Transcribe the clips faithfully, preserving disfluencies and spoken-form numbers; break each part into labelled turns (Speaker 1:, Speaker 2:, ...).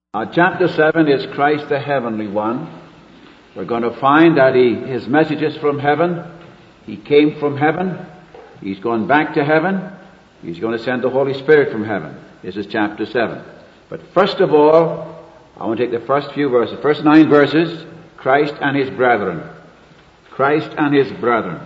Speaker 1: Uh, chapter seven is Christ the Heavenly One. We're going to find that he, his message is from heaven. He came from heaven. He's gone back to heaven. He's going to send the Holy Spirit from heaven. This is chapter seven. But first of all, I want to take the first few verses, the first nine verses, Christ and his brethren. Christ and his brethren.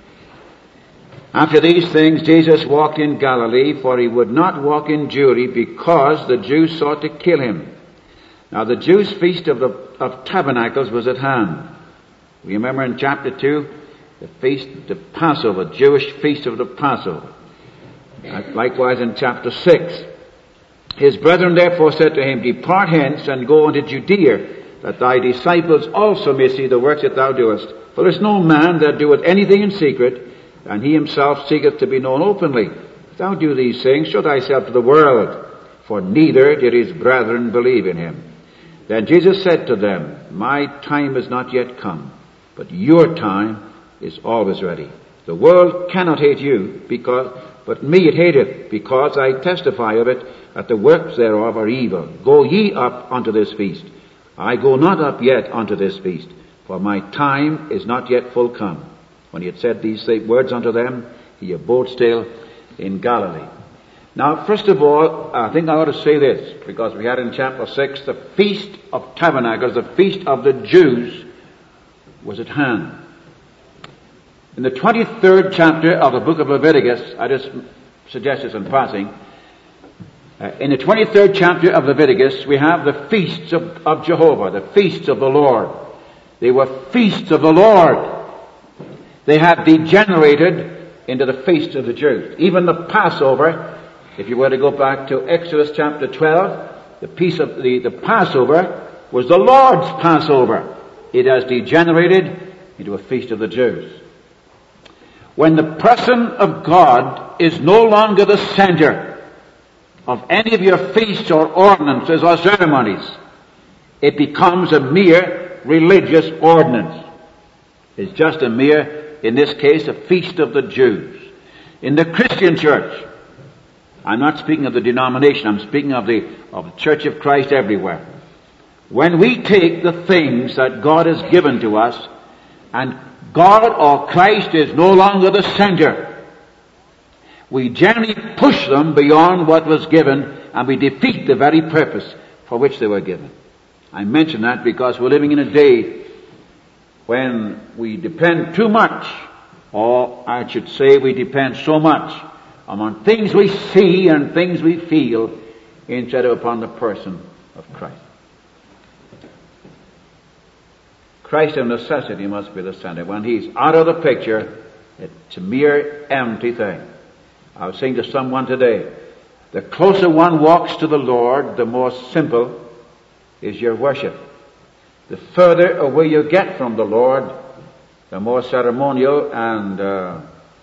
Speaker 1: After these things, Jesus walked in Galilee, for he would not walk in Judea, because the Jews sought to kill him. Now the Jews' feast of, the, of tabernacles was at hand. We remember in chapter two, the feast, the Passover, Jewish feast of the Passover. Likewise in chapter six. His brethren therefore said to him, Depart hence and go into Judea, that thy disciples also may see the works that thou doest. For there is no man that doeth anything in secret, and he himself seeketh to be known openly. If thou do these things, show thyself to the world, for neither did his brethren believe in him. Then Jesus said to them, My time is not yet come, but your time is always ready. The world cannot hate you, because, but me it hateth, because I testify of it, that the works thereof are evil. Go ye up unto this feast. I go not up yet unto this feast, for my time is not yet full come. When he had said these words unto them, he abode still in Galilee. Now, first of all, I think I ought to say this, because we had in chapter six, the Feast of Tabernacles, the Feast of the Jews, was at hand. In the twenty-third chapter of the book of Leviticus, I just suggest this in passing, uh, in the twenty-third chapter of Leviticus, we have the feasts of, of Jehovah, the feasts of the Lord. They were feasts of the Lord. They had degenerated into the feast of the Jews. Even the Passover, if you were to go back to Exodus chapter twelve, the piece of the, the Passover was the Lord's Passover. It has degenerated into a feast of the Jews. When the person of God is no longer the center of any of your feasts or ordinances or ceremonies, it becomes a mere religious ordinance. It's just a mere, in this case, a feast of the Jews. In the Christian church, I'm not speaking of the denomination, I'm speaking of the, of the Church of Christ everywhere. When we take the things that God has given to us, and God or Christ is no longer the center, we generally push them beyond what was given, and we defeat the very purpose for which they were given. I mention that because we're living in a day when we depend too much, or I should say we depend so much on things we see and things we feel instead of upon the person of Christ. Christ of necessity must be the center. When he's out of the picture, it's a mere empty thing. I was saying to someone today, the closer one walks to the Lord, the more simple is your worship. The further away you get from the Lord, the more ceremonial and uh,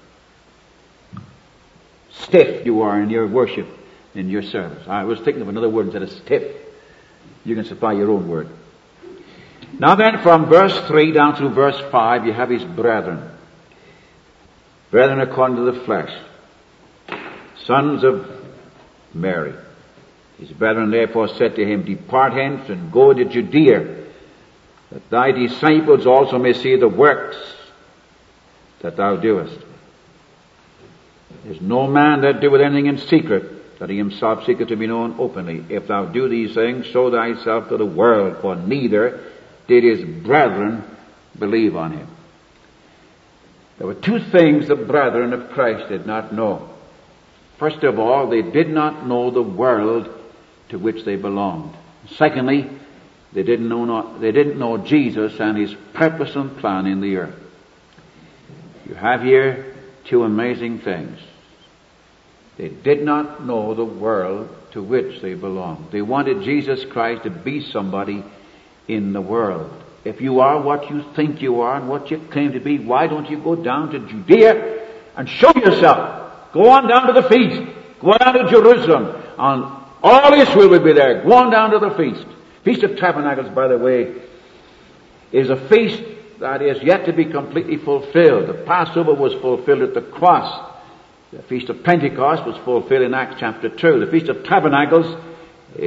Speaker 1: stiff you are in your worship, in your service. I was thinking of another word instead of stiff. You can supply your own word. Now then, from verse three down to verse five, you have his brethren. Brethren according to the flesh. Sons of Mary. His brethren therefore said to him, Depart hence and go to Judea, that thy disciples also may see the works that thou doest. There's no man that doeth anything in secret, that he himself seeketh to be known openly. If thou do these things, show thyself to the world, for neither did his brethren believe on him. There were two things the brethren of Christ did not know. First of all, they did not know the world to which they belonged. Secondly, they didn't know, they didn't know Jesus and his purpose and plan in the earth. You have here two amazing things. They did not know the world to which they belonged. They wanted Jesus Christ to be somebody in the world. If you are what you think you are and what you claim to be, why don't you go down to Judea and show yourself? Go on down to the feast. Go on down to Jerusalem. And all Israel will be there. Go on down to the feast. Feast of Tabernacles, by the way, is a feast that is yet to be completely fulfilled. The Passover was fulfilled at the cross. The Feast of Pentecost was fulfilled in Acts chapter two. The Feast of Tabernacles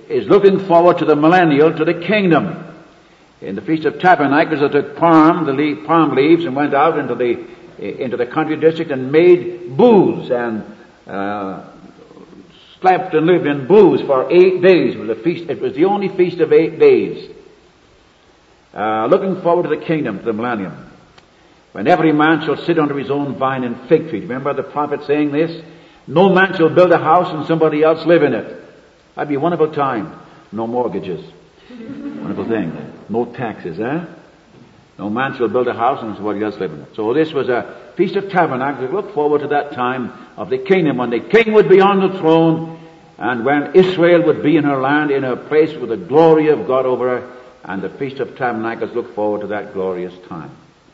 Speaker 1: is looking forward to the millennial, to the kingdom. In the Feast of Tabernacles, they took palm, the leaf, palm leaves and went out into the into the country district and made booths and uh, slept and lived in booths for eight days. It was a feast. It was the only feast of eight days. Uh, looking forward to the kingdom, to the millennium, when every man shall sit under his own vine and fig tree. Remember the prophet saying this? No man shall build a house and somebody else live in it. That'd be a wonderful time. No mortgages. Wonderful thing. No taxes, eh? No man shall build a house and somebody else live in it. So this was a Feast of Tabernacles. Look forward to that time of the kingdom when the king would be on the throne and when Israel would be in her land, in her place with the glory of God over her. And the Feast of Tabernacles look forward to that glorious time.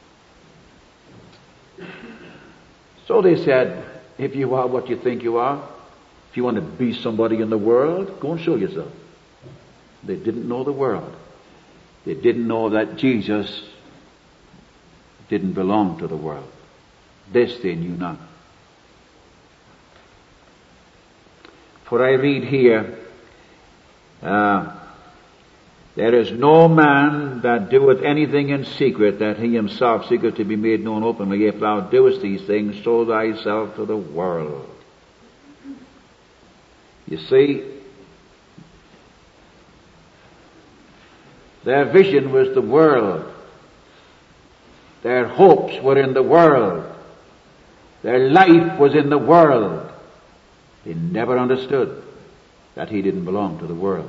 Speaker 1: So they said, if you are what you think you are, if you want to be somebody in the world, go and show yourself. They didn't know the world. They didn't know that Jesus didn't belong to the world. This they knew not. For I read here, uh, there is no man that doeth anything in secret, that he himself seeketh to be made known openly. If thou doest these things, show thyself to the world. You see, their vision was the world. Their hopes were in the world. Their life was in the world. They never understood that he didn't belong to the world.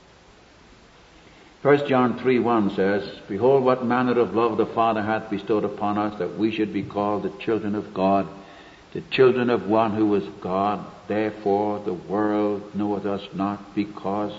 Speaker 1: First John three one says, Behold, what manner of love the Father hath bestowed upon us, that we should be called the children of God, the children of one who is God. Therefore the world knoweth us not, because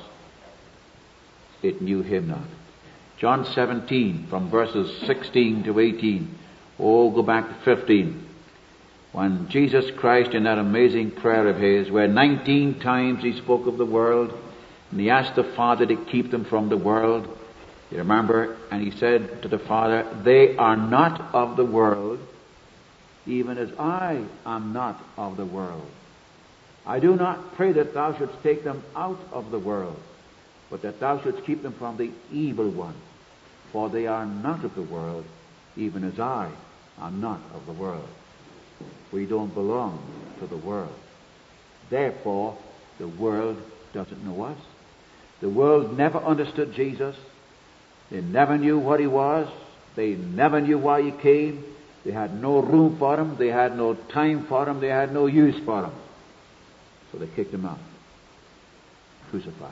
Speaker 1: it knew him not. John seventeen, from verses sixteen to eighteen. Oh, go back to fifteen. When Jesus Christ, in that amazing prayer of his, where nineteen times he spoke of the world, and he asked the Father to keep them from the world. You remember? And he said to the Father, They are not of the world, even as I am not of the world. I do not pray that thou shouldst take them out of the world, but that thou shouldst keep them from the evil one. For they are not of the world, even as I am not of the world. We don't belong to the world. Therefore, the world doesn't know us. The world never understood Jesus. They never knew what he was. They never knew why he came. They had no room for him. They had no time for him. They had no use for him. So they kicked him out. Crucified.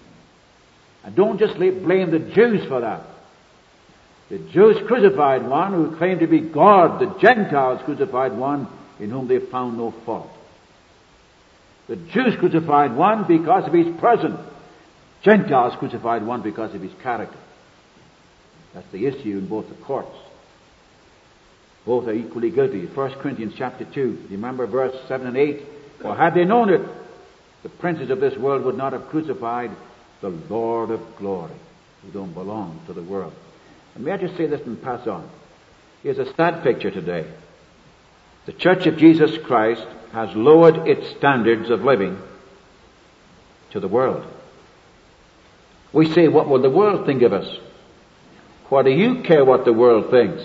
Speaker 1: And don't just blame the Jews for that. The Jews crucified one who claimed to be God. The Gentiles crucified one in whom they found no fault. The Jews crucified one because of his person. Gentiles crucified one because of his character. That's the issue in both the courts. Both are equally guilty. First Corinthians chapter two. You remember verse seven and eight? For had they known it, the princes of this world would not have crucified the Lord of glory. We don't belong to the world. And may I just say this and pass on. Here's a sad picture today. The Church of Jesus Christ has lowered its standards of living to the world. We say, what will the world think of us? What do you care what the world thinks?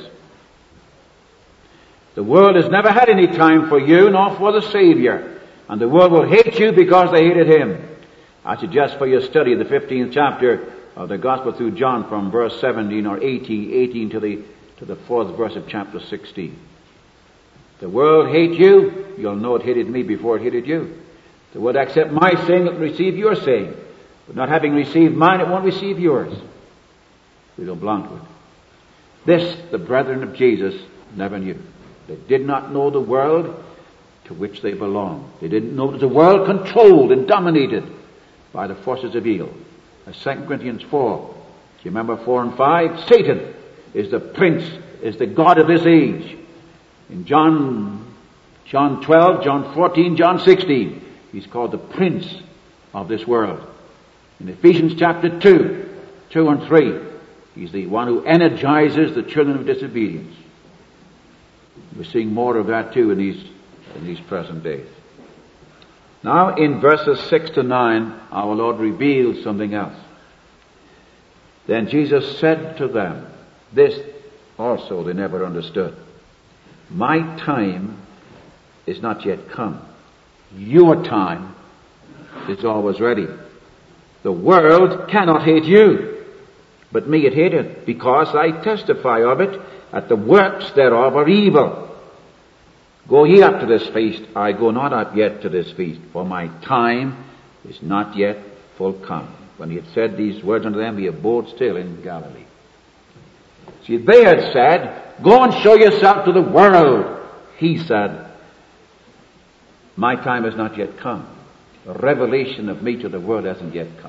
Speaker 1: The world has never had any time for you nor for the Savior. And the world will hate you because they hated him. I suggest for your study the fifteenth chapter of the Gospel through John from verse seventeen or eighteen, eighteen to the to the fourth verse of chapter sixteen. The world hates you, you'll know it hated me before it hated you. The world accept my saying, it will receive your saying. But not having received mine, it won't receive yours. We don't belong to it. This, the brethren of Jesus never knew. They did not know the world to which they belonged. They didn't know it was a world controlled and dominated by the forces of evil. As Second Corinthians four. Do you remember four and five? Satan is the prince, is the god of this age. In John, John twelve, John fourteen, John sixteen, he's called the prince of this world. In Ephesians chapter two, two and three, he's the one who energizes the children of disobedience. We're seeing more of that too in these in these present days. Now in verses six to nine, our Lord reveals something else. Then Jesus said to them, this also they never understood. My time is not yet come. Your time is always ready. The world cannot hate you, but me it hateth, because I testify of it, that the works thereof are evil. Go ye up to this feast. I go not up yet to this feast, for my time is not yet full come. When he had said these words unto them, he abode still in Galilee. See, they had said, go and show yourself to the world. He said, my time has not yet come. The revelation of me to the world hasn't yet come.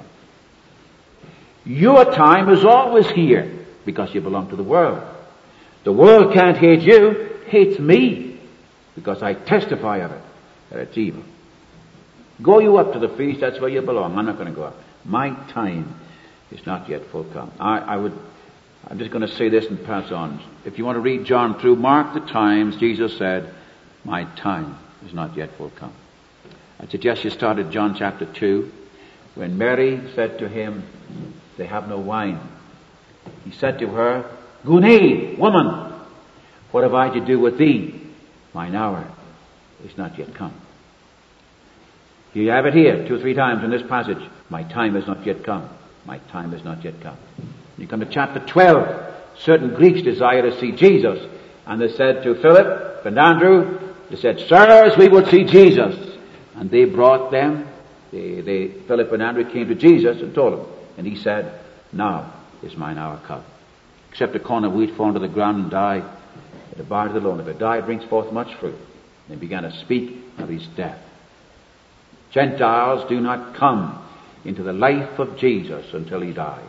Speaker 1: Your time is always here, because you belong to the world. The world can't hate you, it hates me, because I testify of it, that it's evil. Go you up to the feast, that's where you belong. I'm not going to go up. My time is not yet full come. I, I would, I'm just going to say this and pass on. If you want to read John through, mark the times Jesus said, my time is not yet full come. I suggest you start at John chapter two, when Mary said to him, they have no wine. He said to her, Gune, woman, what have I to do with thee? Mine hour is not yet come. You have it here two or three times in this passage. My time has not yet come. My time has not yet come. You come to chapter twelve. Certain Greeks desire to see Jesus. And they said to Philip and Andrew, they said, sirs, we would see Jesus. And they brought them, they, they, Philip and Andrew came to Jesus and told him. And he said, now is mine hour come. Except a corn of wheat fall into the ground and die, it abideth alone. If it die, it brings forth much fruit. And they began to speak of his death. Gentiles do not come into the life of Jesus until he dies.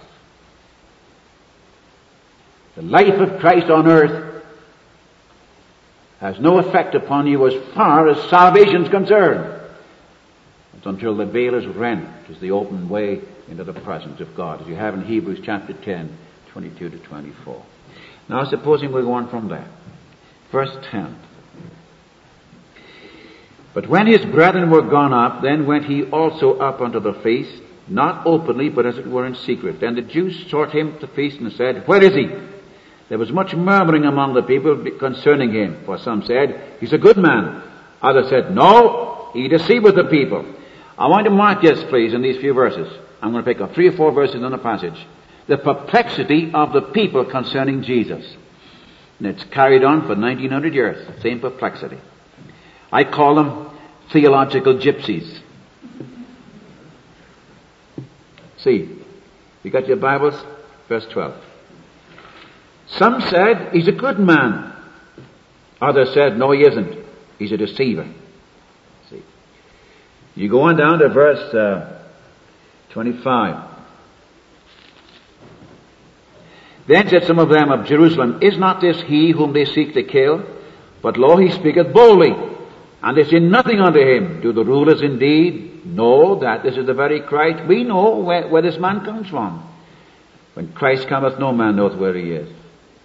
Speaker 1: The life of Christ on earth has no effect upon you as far as salvation is concerned. It's until the veil is rent, is the open way into the presence of God, as you have in Hebrews chapter ten, twenty-two to twenty-four. Now supposing we go on from there. Verse ten. But when his brethren were gone up, then went he also up unto the feast, not openly, but as it were in secret. Then the Jews sought him at the feast and said, where is he? There was much murmuring among the people concerning him. For some said, he's a good man. Others said, no, he deceiveth the people. I want to mark this, please, in these few verses. I'm going to pick up three or four verses in the passage. The perplexity of the people concerning Jesus. And it's carried on for nineteen hundred years. Same perplexity. I call them theological gypsies. See, you got your Bibles? Verse twelve. Some said, he's a good man. Others said, no, he isn't. He's a deceiver. See. You go on down to verse uh, twenty-five. Then said some of them of Jerusalem, is not this he whom they seek to kill? But lo, he speaketh boldly, and they say nothing unto him. Do the rulers indeed know that this is the very Christ? We know where, where this man comes from. When Christ cometh, no man knoweth where he is.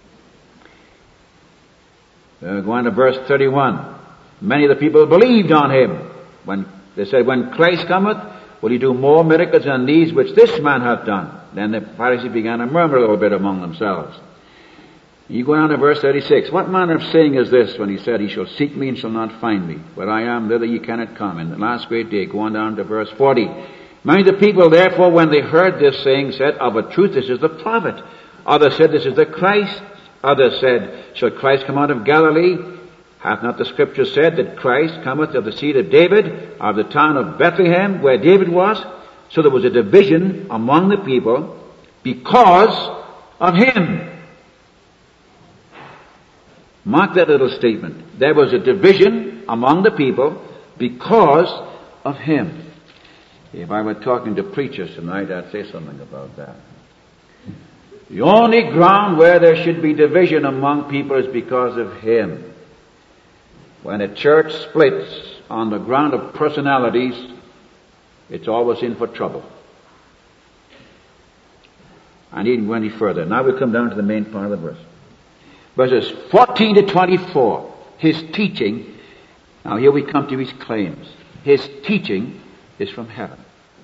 Speaker 1: Uh, go on to verse thirty-one. Many of the people believed on him. When they said, when Christ cometh, will he do more miracles than these which this man hath done? Then the Pharisees began to murmur a little bit among themselves. You go down to verse thirty-six. What manner of saying is this when he said, he shall seek me and shall not find me? Where I am, thither ye cannot come. In the last great day, go on down to verse forty. Many of the people, therefore, when they heard this saying, said, of a truth, this is the prophet. Others said, this is the Christ. Others said, shall Christ come out of Galilee? Hath not the scripture said that Christ cometh of the seed of David, of the town of Bethlehem, where David was? So there was a division among the people because of him. Mark that little statement. There was a division among the people because of him. If I were talking to preachers tonight, I'd say something about that. The only ground where there should be division among people is because of him. When a church splits on the ground of personalities, it's always in for trouble. I needn't go any further. Now we come down to the main part of the verse. Verses fourteen to twenty-four. His teaching. Now here we come to his claims. His teaching is from heaven.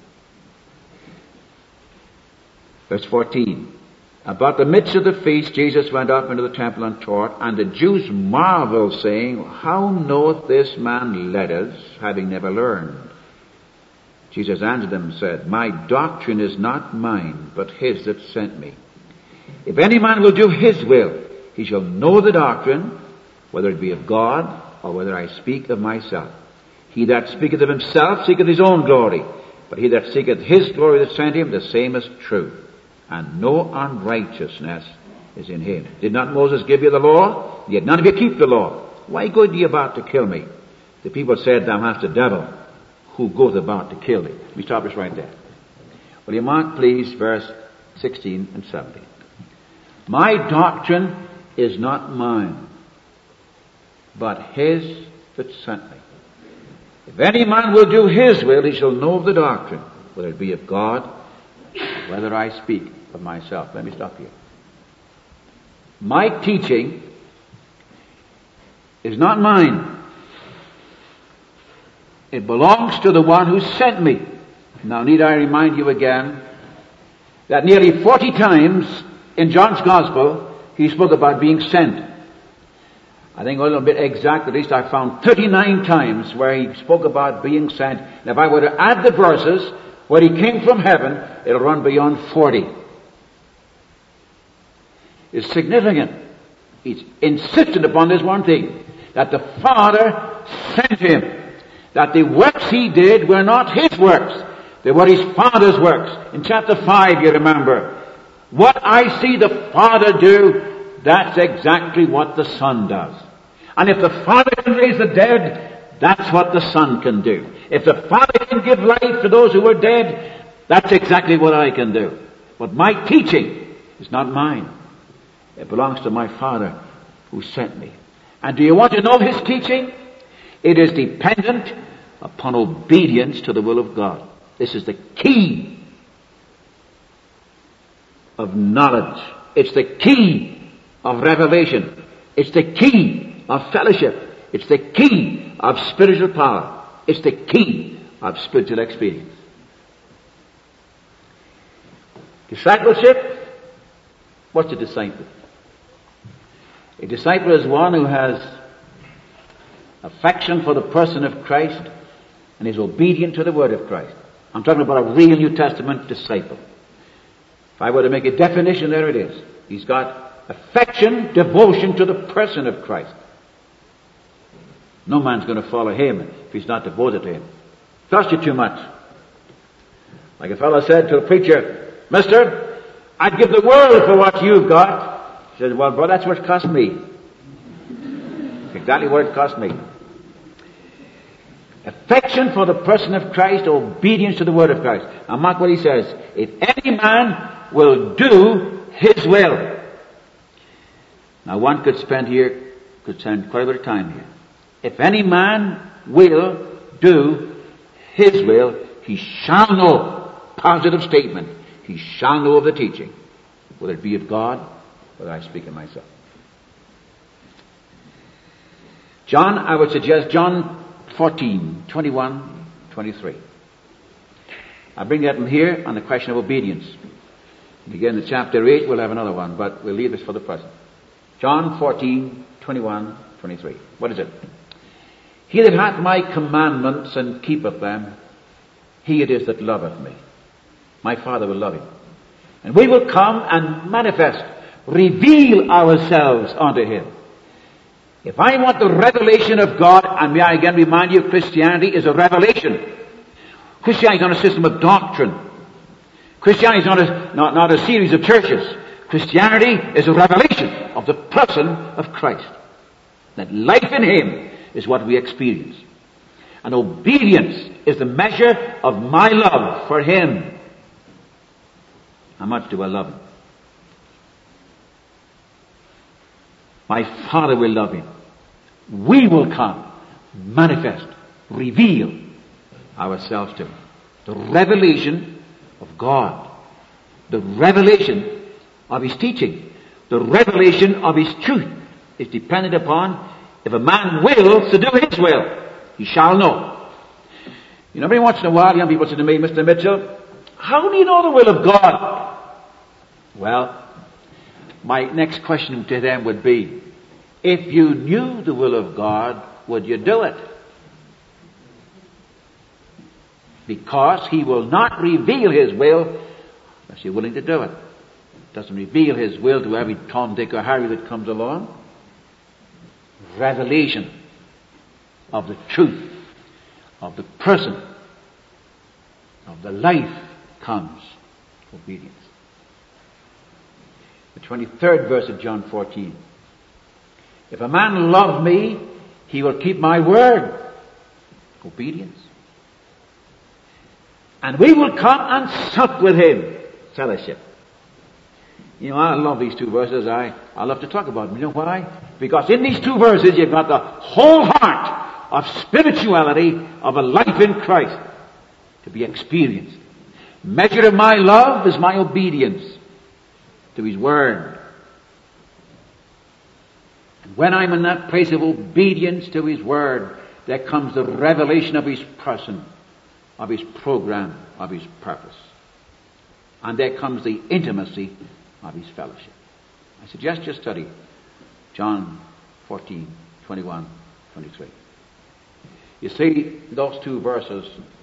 Speaker 1: Verse fourteen. About the midst of the feast, Jesus went up into the temple and taught, and the Jews marveled, saying, How knoweth this man letters, having never learned? Jesus answered them and said, My doctrine is not mine, but his that sent me. If any man will do his will, he shall know the doctrine, whether it be of God, or whether I speak of myself. He that speaketh of himself seeketh his own glory, but he that seeketh his glory that sent him, the same is true. And no unrighteousness is in him. Did not Moses give you the law? Yet none of you keep the law. Why go ye about to kill me? The people said, Thou hast a devil, who goeth about to kill thee. We stop this right there. Will you mark, please, verse sixteen and seventeen. My doctrine is not mine, but his that sent me. If any man will do his will, he shall know of the doctrine, whether it be of God, whether I speak of myself. Let me stop here. My teaching is not mine. It belongs to the one who sent me. Now need I remind you again that nearly forty times in John's Gospel he spoke about being sent. I think a little bit exact, at least I found thirty-nine times where he spoke about being sent. And if I were to add the verses where he came from heaven, it'll run beyond forty. It's significant. He's insistent upon this one thing, that the Father sent him. That the works he did were not his works. They were his Father's works. In chapter five, you remember, what I see the Father do, that's exactly what the Son does. And if the Father can raise the dead, that's what the Son can do. If the Father can give life to those who are dead, that's exactly what I can do. But my teaching is not mine. It belongs to my Father who sent me. And do you want to know his teaching? It is dependent upon obedience to the will of God. This is the key of knowledge. It's the key of revelation. It's the key of fellowship. It's the key of spiritual power. It's the key of spiritual experience. Discipleship. What's a disciple? A disciple is one who has affection for the person of Christ and is obedient to the word of Christ. I'm talking about a real New Testament disciple. If I were to make a definition, there it is. He's got affection, devotion to the person of Christ. No man's going to follow him if he's not devoted to him. Cost you too much. Like a fellow said to a preacher, Mister, I'd give the world for what you've got. He said, well, brother, that's what it cost me. Exactly what it cost me. Affection for the person of Christ, obedience to the word of Christ. Now mark what he says. If any man will do his will. Now one could spend here, could spend quite a bit of time here. If any man will do his will, he shall know. Positive statement. He shall know of the teaching, whether it be of God, whether I speak of myself. John, I would suggest John fourteen, twenty-one, twenty-three. I bring that in here on the question of obedience. And again, in chapter eight, we'll have another one, but we'll leave this for the present. John fourteen, twenty-one, twenty-three. What is it? He that hath my commandments and keepeth them, he it is that loveth me. My Father will love him. And we will come and manifest, reveal ourselves unto him. If I want the revelation of God, and may I again remind you, Christianity is a revelation. Christianity is not a system of doctrine. Christianity is not a, not, not a series of churches. Christianity is a revelation of the person of Christ. That life in him is what we experience. And obedience is the measure of my love for him. How much do I love him? My Father will love him. We will come, manifest, reveal ourselves to him. The revelation of God. The revelation of his teaching. The revelation of his truth is dependent upon if a man wills to do his will, he shall know. You know, every once in a while, young people say to me, Mister Mitchell, how do you know the will of God? Well, my next question to them would be, if you knew the will of God, would you do it? Because He will not reveal His will unless you're willing to do it. Doesn't reveal His will to every Tom, Dick, or Harry that comes along. Revelation of the truth, of the person, of the life comes obedience. The twenty-third verse of John fourteen. If a man love me, he will keep my word. Obedience. And we will come and sup with him. Fellowship. You know, I love these two verses. I, I love to talk about them. You know why? Because in these two verses you've got the whole heart of spirituality of a life in Christ to be experienced. Measure of my love is my obedience to His Word. And when I'm in that place of obedience to His Word, there comes the revelation of His person, of His program, of His purpose. And there comes the intimacy of His fellowship. I suggest you study John fourteen, twenty-one, twenty-three. You see, those two verses,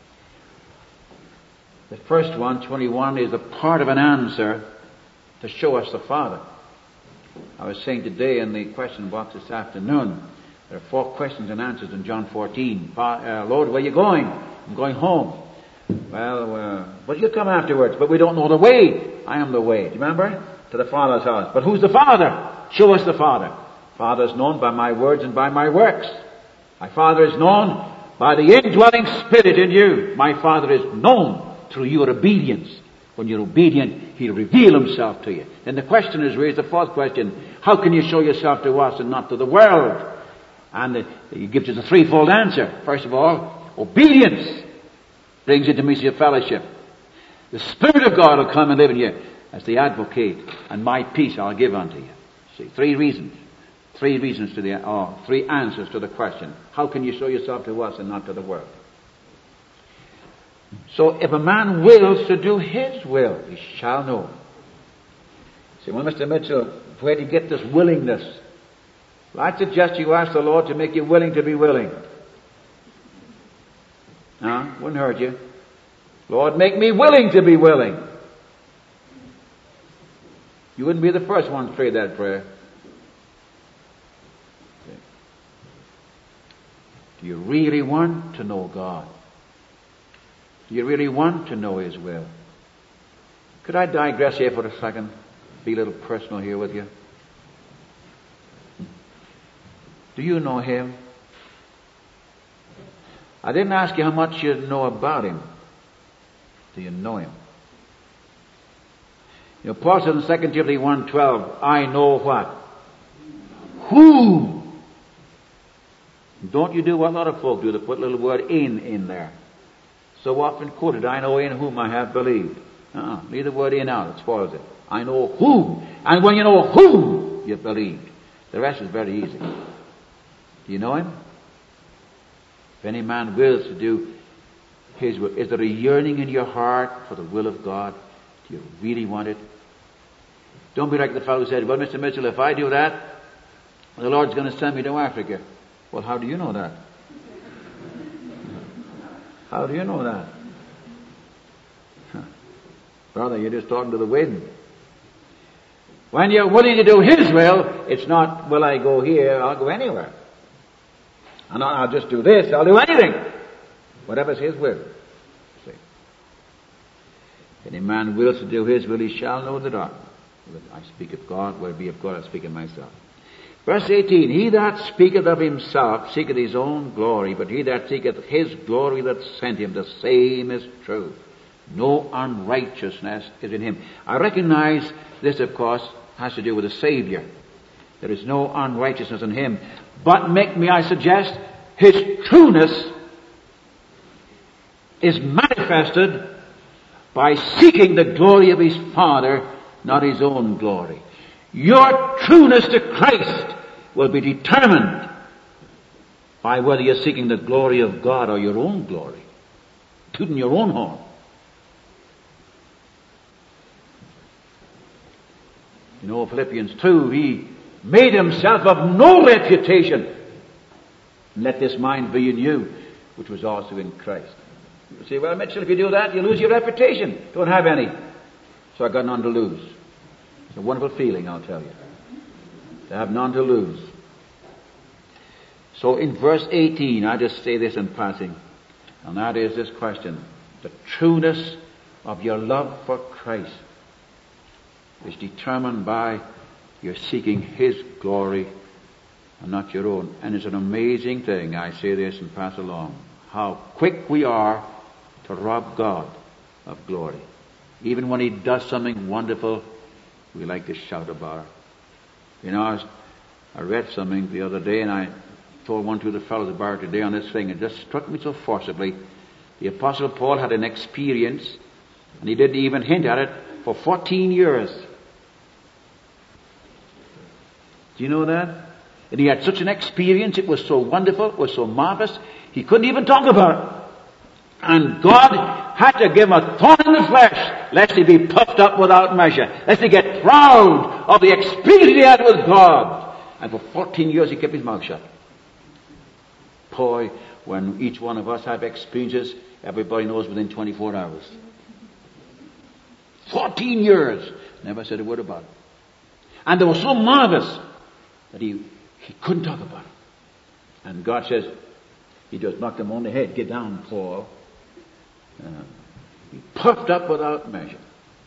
Speaker 1: the first one, twenty-one, is a part of an answer to show us the Father. I was saying today in the question box this afternoon, there are four questions and answers in John fourteen. Uh, Lord, where are you going? I'm going home. Well, uh, but you'll come afterwards, but we don't know the way. I am the way. Do you remember? To the Father's house. But who's the Father? Show us the Father. Father is known by my words and by my works. My Father is known by the indwelling Spirit in you. My Father is known through your obedience. When you're obedient, He'll reveal Himself to you. And the question is raised, the fourth question, how can you show yourself to us and not to the world? And it, He gives us a threefold answer. First of all, obedience brings intimacy of fellowship. The Spirit of God will come and live in you as the advocate, and my peace I'll give unto you. See, three reasons. Three reasons to the, or three answers to the question. How can you show yourself to us and not to the world? So if a man wills to do His will, he shall know. See, well, Mister Mitchell, where do you get this willingness? Well, I suggest you ask the Lord to make you willing to be willing. Huh? Wouldn't hurt you. Lord, make me willing to be willing. You wouldn't be the first one to pray that prayer. Okay. Do you really want to know God? Do you really want to know His will? Could I digress here for a second? Be a little personal here with you. Do you know Him? I didn't ask you how much you know about Him. Do you know Him? You know, Paul says in Second Timothy one twelve, I know what? Who? Don't you do what a lot of folk do, to put a little word in in there. So often quoted, I know in whom I have believed. Uh-uh. Leave the word in out, it spoils it. I know who. And when you know who, you believe. The rest is very easy. Do you know Him? If any man wills to do His will, is there a yearning in your heart for the will of God? Do you really want it? Don't be like the fellow who said, well, Mister Mitchell, if I do that, the Lord's going to send me to Africa. Well, how do you know that? How do you know that? Huh. Brother, you're just talking to the wind. When you're willing to do His will, it's not, will I go here, I'll go anywhere. And I'll just do this, I'll do anything. Whatever's His will. See. If any man wills to do His will, he shall know the darkness. I speak of God, where it be of God, I speak of myself. Verse eighteen, he that speaketh of himself seeketh his own glory, but he that seeketh His glory that sent him, the same is true. No unrighteousness is in him. I recognize this, of course, has to do with the Savior. There is no unrighteousness in Him. But make me, I suggest, His trueness is manifested by seeking the glory of His Father, not His own glory. Your trueness to Christ will be determined by whether you're seeking the glory of God or your own glory. tooting your own horn. You know, Philippians two, he made himself of no reputation. Let this mind be in you, which was also in Christ. You say, well, Mitchell, if you do that, you lose your reputation. Don't have any. So I got none to lose. It's a wonderful feeling, I'll tell you, to have none to lose. So in verse eighteen, I just say this in passing, and that is this question: the trueness of your love for Christ is determined by your seeking His glory and not your own. And it's an amazing thing, I say this and pass along, how quick we are to rob God of glory. Even when He does something wonderful, we like to shout about it. You know, I, was, I read something the other day, and I told one to the fellows about it today on this thing. It just struck me so forcibly. The Apostle Paul had an experience, and he didn't even hint at it, for fourteen years. Do you know that? And he had such an experience, it was so wonderful, it was so marvelous, he couldn't even talk about it. And God had to give him a thorn in the flesh, lest he be puffed up without measure, lest he get proud of the experience he had with God. And for fourteen years he kept his mouth shut. Boy, when each one of us have experiences, everybody knows within twenty-four hours. Fourteen years, never said a word about it. And they were so marvelous that he, he couldn't talk about it. And God says, he just knocked him on the head. Get down, Paul. Uh, he puffed up without measure.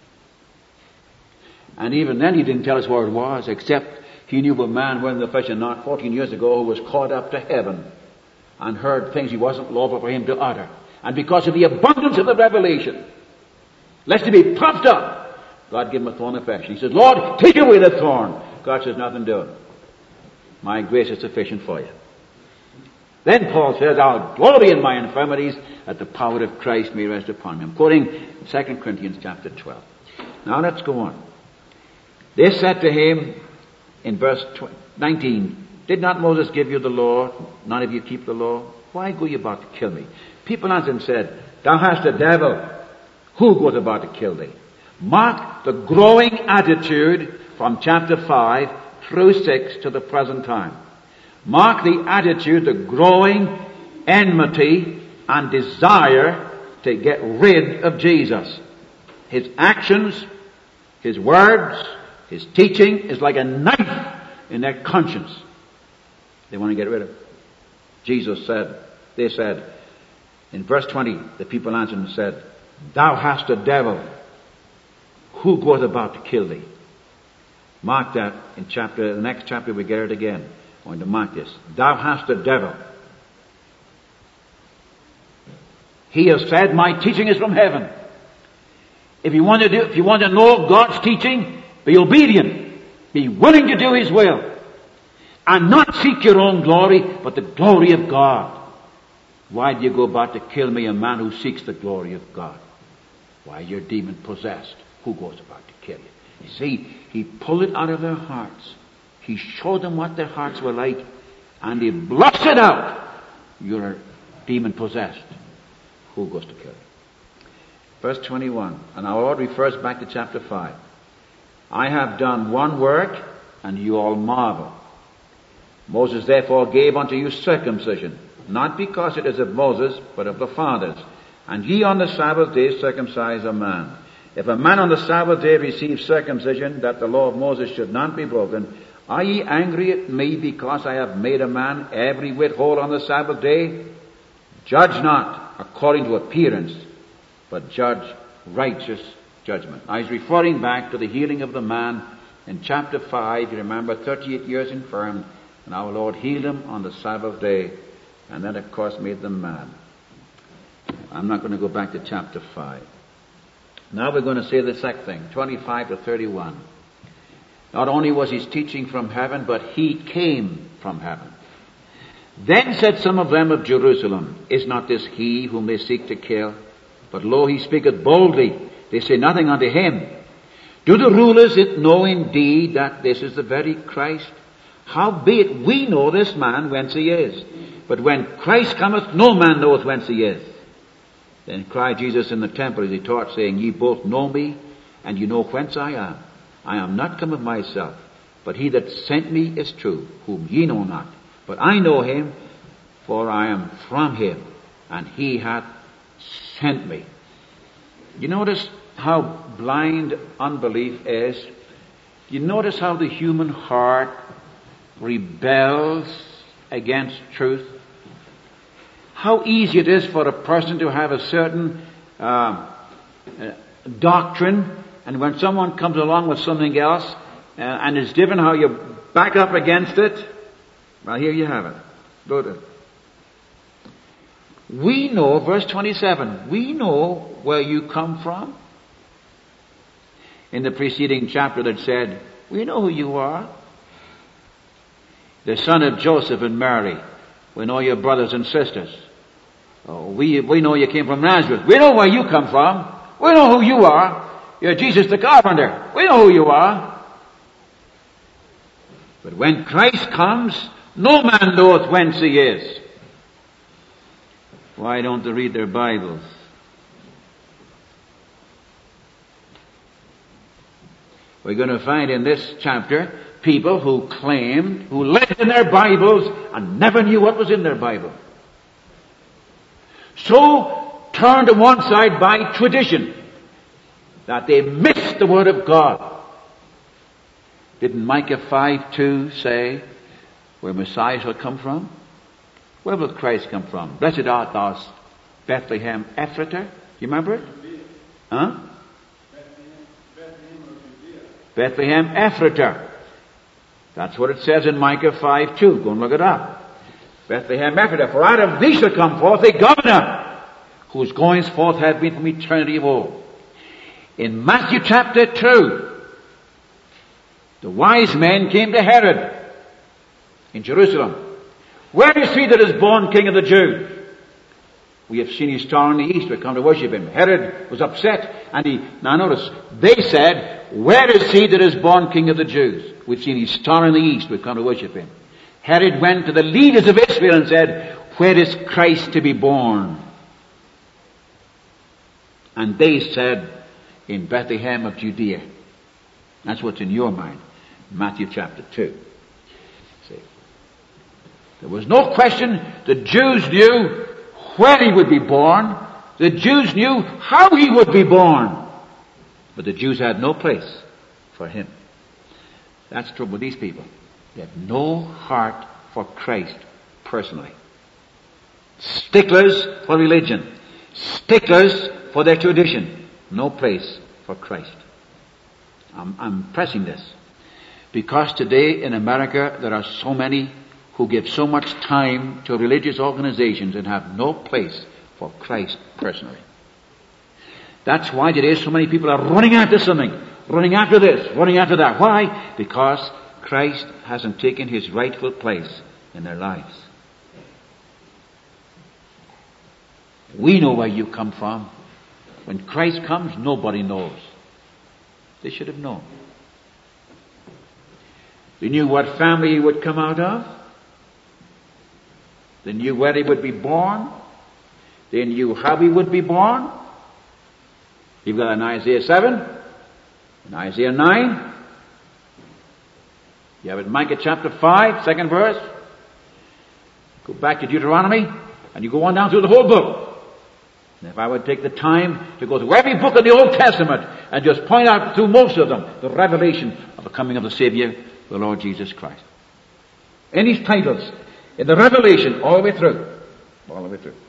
Speaker 1: And even then he didn't tell us where it was, except he knew a man went in the flesh and not fourteen years ago who was caught up to heaven and heard things he wasn't lawful for him to utter. And because of the abundance of the revelation, lest he be puffed up, God gave him a thorn of flesh. He says, Lord, take away the thorn. God says, nothing doing. My grace is sufficient for you. Then Paul says, I'll glory in my infirmities, that the power of Christ may rest upon me. I'm quoting Second Corinthians chapter twelve. Now let's go on. They said to him in verse nineteen, did not Moses give you the law? None of you keep the law? Why go you about to kill me? People answered and said, thou hast a devil. Who goes about to kill thee? Mark the growing attitude from chapter five through six to the present time. Mark the attitude, the growing enmity and desire to get rid of Jesus. His actions, his words, his teaching is like a knife in their conscience. They want to get rid of it. Jesus said, they said, in verse twenty, the people answered and said, thou hast a devil. Who goeth about to kill thee? Mark that in chapter, the next chapter we get it again. I'm going to mark this. Thou hast a devil. He has said, my teaching is from heaven. If you want to do, if you want to know God's teaching, be obedient. Be willing to do His will. And not seek your own glory, but the glory of God. Why do you go about to kill me, a man who seeks the glory of God? Why, you're demon possessed. Who goes about to kill you? You see, he pulled it out of their hearts. He showed them what their hearts were like, and he bluffs it out. You're demon possessed. Who goes to kill you? Verse twenty-one, and our Lord refers back to chapter five. I have done one work, and you all marvel. Moses therefore gave unto you circumcision, not because it is of Moses, but of the fathers. And ye on the Sabbath day circumcise a man. If a man on the Sabbath day receives circumcision, that the law of Moses should not be broken, are ye angry at me because I have made a man every whit whole on the Sabbath day? Judge not according to appearance, but judge righteous judgment. I was referring back to the healing of the man in chapter five. You remember, thirty-eight years infirm, and our Lord healed him on the Sabbath day, and that of course made them man. I'm not going to go back to chapter five. Now we're going to say the second thing, twenty-five to thirty-one. Not only was his teaching from heaven, but he came from heaven. Then said some of them of Jerusalem, is not this he whom they seek to kill? But lo, he speaketh boldly. They say nothing unto him. Do the rulers know indeed that this is the very Christ? Howbeit we know this man whence he is. But when Christ cometh, no man knoweth whence he is. Then cried Jesus in the temple as he taught, saying, Ye both know me, and you know whence I am. I am not come of myself, but he that sent me is true, whom ye know not. But I know him, for I am from him, and he hath sent me. You notice how blind unbelief is? You notice how the human heart rebels against truth? How easy it is for a person to have a certain uh, uh, doctrine, and when someone comes along with something else uh, and is different, how you back up against it. Well, here you have it. Go to it. We know, verse twenty-seven, we know where you come from. In the preceding chapter that said, we know who you are. The son of Joseph and Mary. We know your brothers and sisters. Oh, we, we know you came from Nazareth. We know where you come from. We know who you are. You're Jesus the carpenter. We know who you are. But when Christ comes, no man knoweth whence he is. Why don't they read their Bibles? We're going to find in this chapter people who claimed, who lived in their Bibles and never knew what was in their Bible. So turned to one side by tradition that they missed the Word of God. Didn't Micah five two say where Messiah shall come from? Where will Christ come from? Blessed art thou, Bethlehem Ephratah. You remember it? Huh? Bethlehem Ephratah. That's what it says in Micah five two. Go and look it up. Bethlehem Ephratah. For out of thee shall come forth a governor, whose goings forth have been from eternity of old. In Matthew chapter two, the wise men came to Herod in Jerusalem. Where is he that is born King of the Jews? We have seen his star in the east. We come to worship him. Herod was upset, and he, now notice, they said, where is he that is born King of the Jews? We've seen his star in the east. We've come to worship him. Herod went to the leaders of Israel and said, where is Christ to be born? And they said, in Bethlehem of Judea. That's what's in your mind. Matthew chapter two. See. There was no question. The Jews knew where he would be born. The Jews knew how he would be born. But the Jews had no place for him. That's the trouble with these people. They have no heart for Christ personally. Sticklers for religion. Sticklers for their tradition. No place for Christ. I'm, I'm pressing this. Because today in America there are so many who give so much time to religious organizations and have no place for Christ personally. That's why today so many people are running after something, running after this, running after that. Why? Because Christ hasn't taken his rightful place in their lives. We know where you come from. When Christ comes, nobody knows. They should have known. They knew what family he would come out of. They knew where he would be born. They knew how he would be born. You've got in Isaiah seven, in Isaiah nine. You have it in Micah chapter five, second verse. Go back to Deuteronomy, and you go on down through the whole book. And if I would take the time to go through every book of the Old Testament and just point out through most of them the revelation of the coming of the Savior, the Lord Jesus Christ. In his titles, in the revelation, all the way through. All the way through.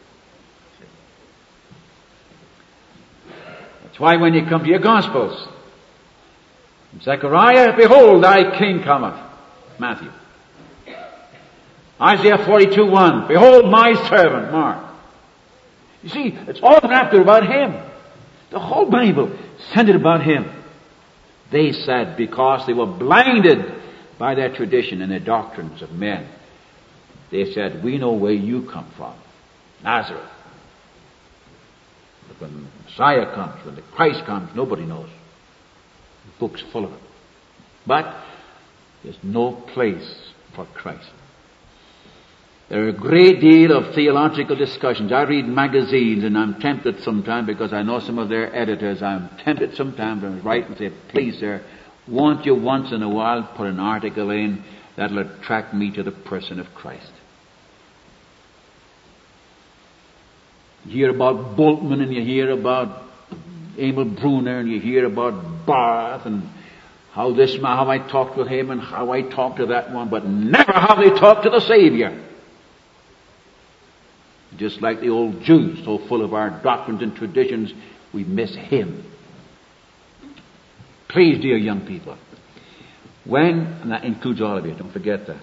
Speaker 1: That's why when you come to your Gospels, Zechariah, behold, thy king cometh. Matthew. Isaiah forty-two one, behold my servant, Mark. You see, it's all wrapped about him. The whole Bible centered about him. They said because they were blinded by their tradition and their doctrines of men. They said, we know where you come from. Nazareth. But when Messiah comes, when the Christ comes, nobody knows. The book's full of it. But there's no place for Christ. There are a great deal of theological discussions. I read magazines and I'm tempted sometimes, because I know some of their editors, I'm tempted sometimes to write and say, please sir, won't you once in a while put an article in that'll attract me to the person of Christ? You hear about Bultmann and you hear about Emil Brunner and you hear about Barth and how this man, how I talked with him and how I talked to that one, but never how they talked to the Savior. Just like the old Jews, so full of our doctrines and traditions, we miss Him. Please, dear young people, when, and that includes all of you, don't forget that.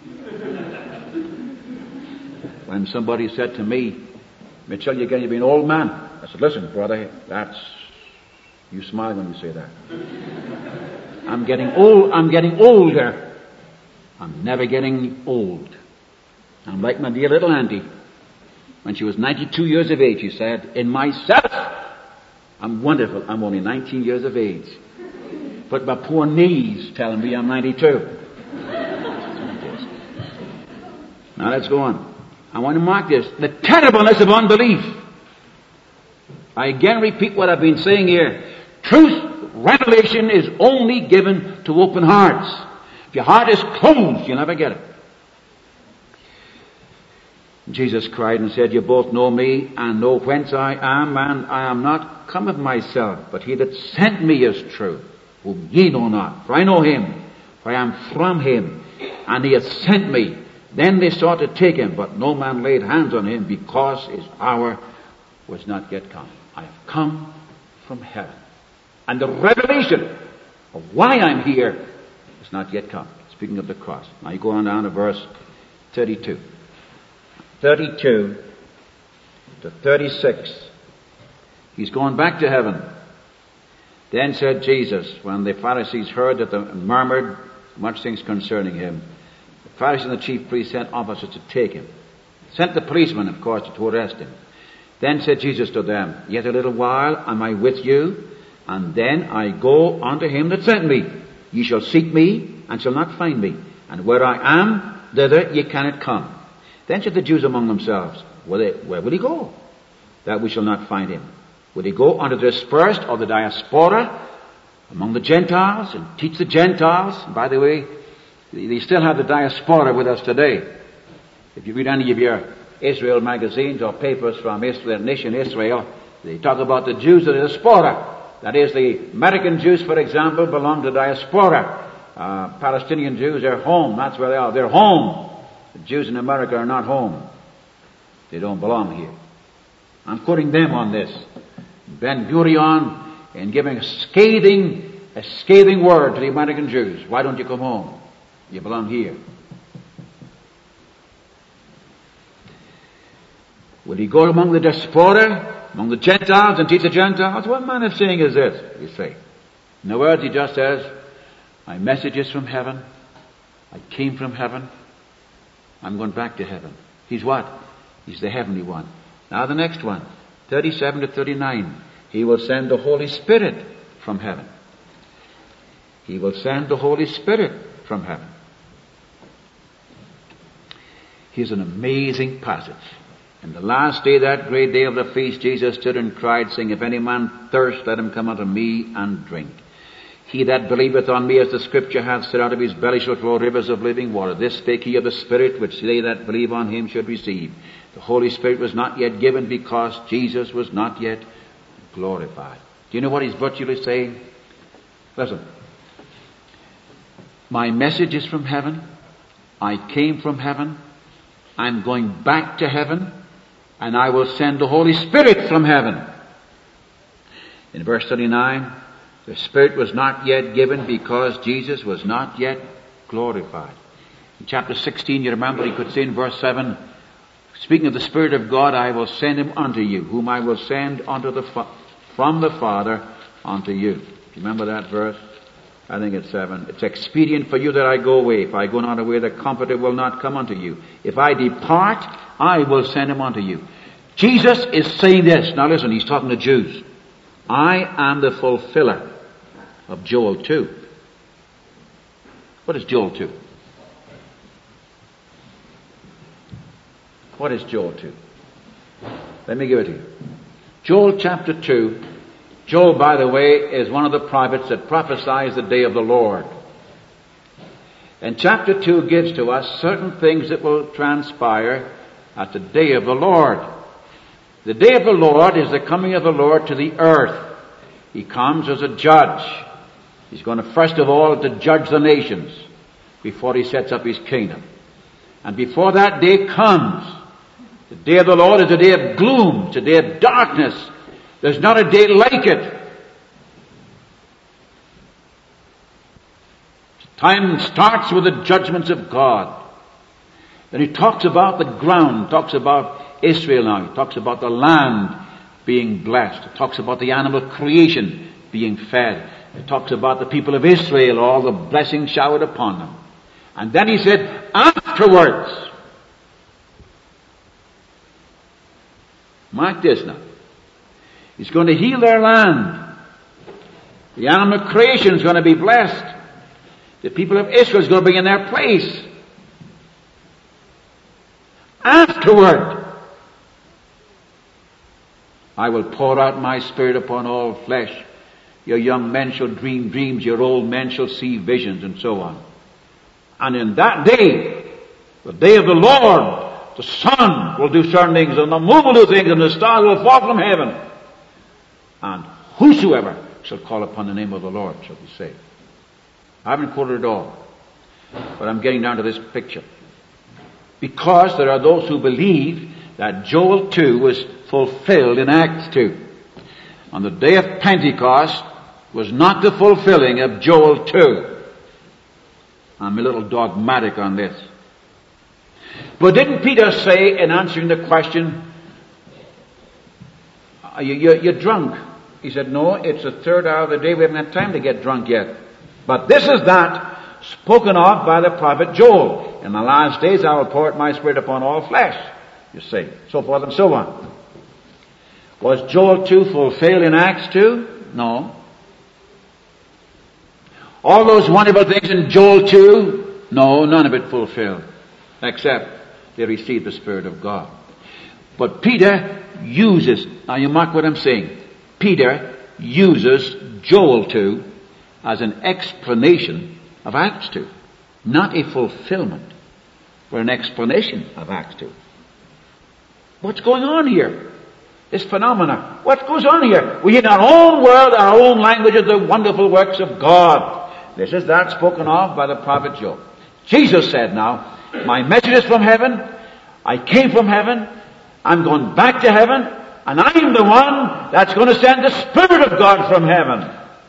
Speaker 1: When somebody said to me, Mitchell, you're getting to be an old man. I said, listen, brother, that's, you smile when you say that. I'm getting old, I'm getting older. I'm never getting old. I'm like my dear little auntie. When she was ninety-two years of age, she said, in myself, I'm wonderful. I'm only nineteen years of age. But my poor knees telling me I'm ninety-two. Now let's go on. I want to mark this. The terribleness of unbelief. I again repeat what I've been saying here. Truth, revelation is only given to open hearts. If your heart is closed, you'll never get it. Jesus cried and said, you both know me and know whence I am, and I am not come of myself, but he that sent me is true, whom ye know not. For I know him, for I am from him, and he hath sent me. Then they sought to take him, but no man laid hands on him, because his hour was not yet come. I have come from heaven. And the revelation of why I'm here is not yet come. Speaking of the cross. Now you go on down to verse thirty-two. thirty-two to thirty-six. He's going back to heaven. Then said Jesus, when the Pharisees heard that they murmured much things concerning him, the Pharisees and the chief priests sent officers to take him. Sent the policemen, of course, to arrest him. Then said Jesus to them, yet a little while am I with you, and then I go unto him that sent me. Ye shall seek me, and shall not find me. And where I am, thither ye cannot come. Then said the Jews among themselves, where will he go, that we shall not find him? Will he go unto the dispersed or the diaspora among the Gentiles and teach the Gentiles? And by the way, they still have the diaspora with us today. If you read any of your Israel magazines or papers from Israel, nation Israel, they talk about the Jews of the diaspora. That is, the American Jews, for example, belong to the diaspora. Uh, Palestinian Jews, they're home. That's where they are. They're home. The Jews in America are not home. They don't belong here. I'm quoting them on this. Ben Gurion, in giving a scathing, a scathing word to the American Jews. Why don't you come home? You belong here. Will he go among the diaspora, among the Gentiles, and teach the Gentiles? What manner of saying is this, you say? In other words, he just says, my message is from heaven. I came from heaven. I'm going back to heaven. He's what? He's the heavenly one. Now the next one, thirty-seven to thirty-nine. He will send the Holy Spirit from heaven. He will send the Holy Spirit from heaven. Here's an amazing passage. In the last day, that great day of the feast, Jesus stood and cried, saying, if any man thirst, let him come unto me and drink. He that believeth on me, as the Scripture hath said, out of his belly shall flow rivers of living water. This spake he of the Spirit, which they that believe on him should receive. The Holy Spirit was not yet given, because Jesus was not yet glorified. Do you know what he's virtually saying? Listen. My message is from heaven. I came from heaven. I'm going back to heaven. And I will send the Holy Spirit from heaven. In verse thirty-nine, the Spirit was not yet given because Jesus was not yet glorified. In chapter sixteen, you remember, he could say in verse seven, speaking of the Spirit of God, I will send him unto you, whom I will send unto the fa- from the Father unto you. Do you remember that verse? I think it's seven. It's expedient for you that I go away. If I go not away, the Comforter will not come unto you. If I depart, I will send him unto you. Jesus is saying this. Now listen, he's talking to Jews. I am the fulfiller of Joel two. What is Joel two? What is Joel two? Let me give it to you. Joel chapter two. Joel, by the way, is one of the prophets that prophesies the day of the Lord. And chapter two gives to us certain things that will transpire at the day of the Lord. The day of the Lord is the coming of the Lord to the earth. He comes as a judge. He's going to first of all to judge the nations before he sets up his kingdom. And before that day comes, the day of the Lord is a day of gloom, it's a day of darkness. There's not a day like it. Time starts with the judgments of God. Then he talks about the ground, talks about Israel now. He talks about the land being blessed. He talks about the animal creation being fed. He talks about the people of Israel, all the blessings showered upon them. And then he said, afterwards, mark this now, he's going to heal their land. The animal creation is going to be blessed. The people of Israel is going to be in their place. Afterward, I will pour out my Spirit upon all flesh. Your young men shall dream dreams, your old men shall see visions, and so on. And in that day, the day of the Lord, the sun will do certain things, and the moon will do things, and the stars will fall from heaven. And whosoever shall call upon the name of the Lord shall be saved. I haven't quoted it all, but I'm getting down to this picture. Because there are those who believe that Joel two was fulfilled in Acts two. On the day of Pentecost was not the fulfilling of Joel two. I'm a little dogmatic on this. But didn't Peter say in answering the question, are you, you're, you're drunk? He said, no, it's the third hour of the day. We haven't had time to get drunk yet. But this is that spoken of by the prophet Joel. In the last days I will pour out my Spirit upon all flesh. You see, so forth and so on. Was Joel two fulfilled in Acts two? No. All those wonderful things in Joel two? No, none of it fulfilled. Except they received the Spirit of God. But Peter uses, now you mark what I'm saying, Peter uses Joel two as an explanation of Acts two. Not a fulfillment, but an explanation of Acts two. What's going on here? This phenomena. What goes on here? We in our own world, our own languages, the wonderful works of God. This is that spoken of by the prophet Joel. Jesus said now, my message is from heaven. I came from heaven. I'm going back to heaven. And I'm the one that's going to send the Spirit of God from heaven.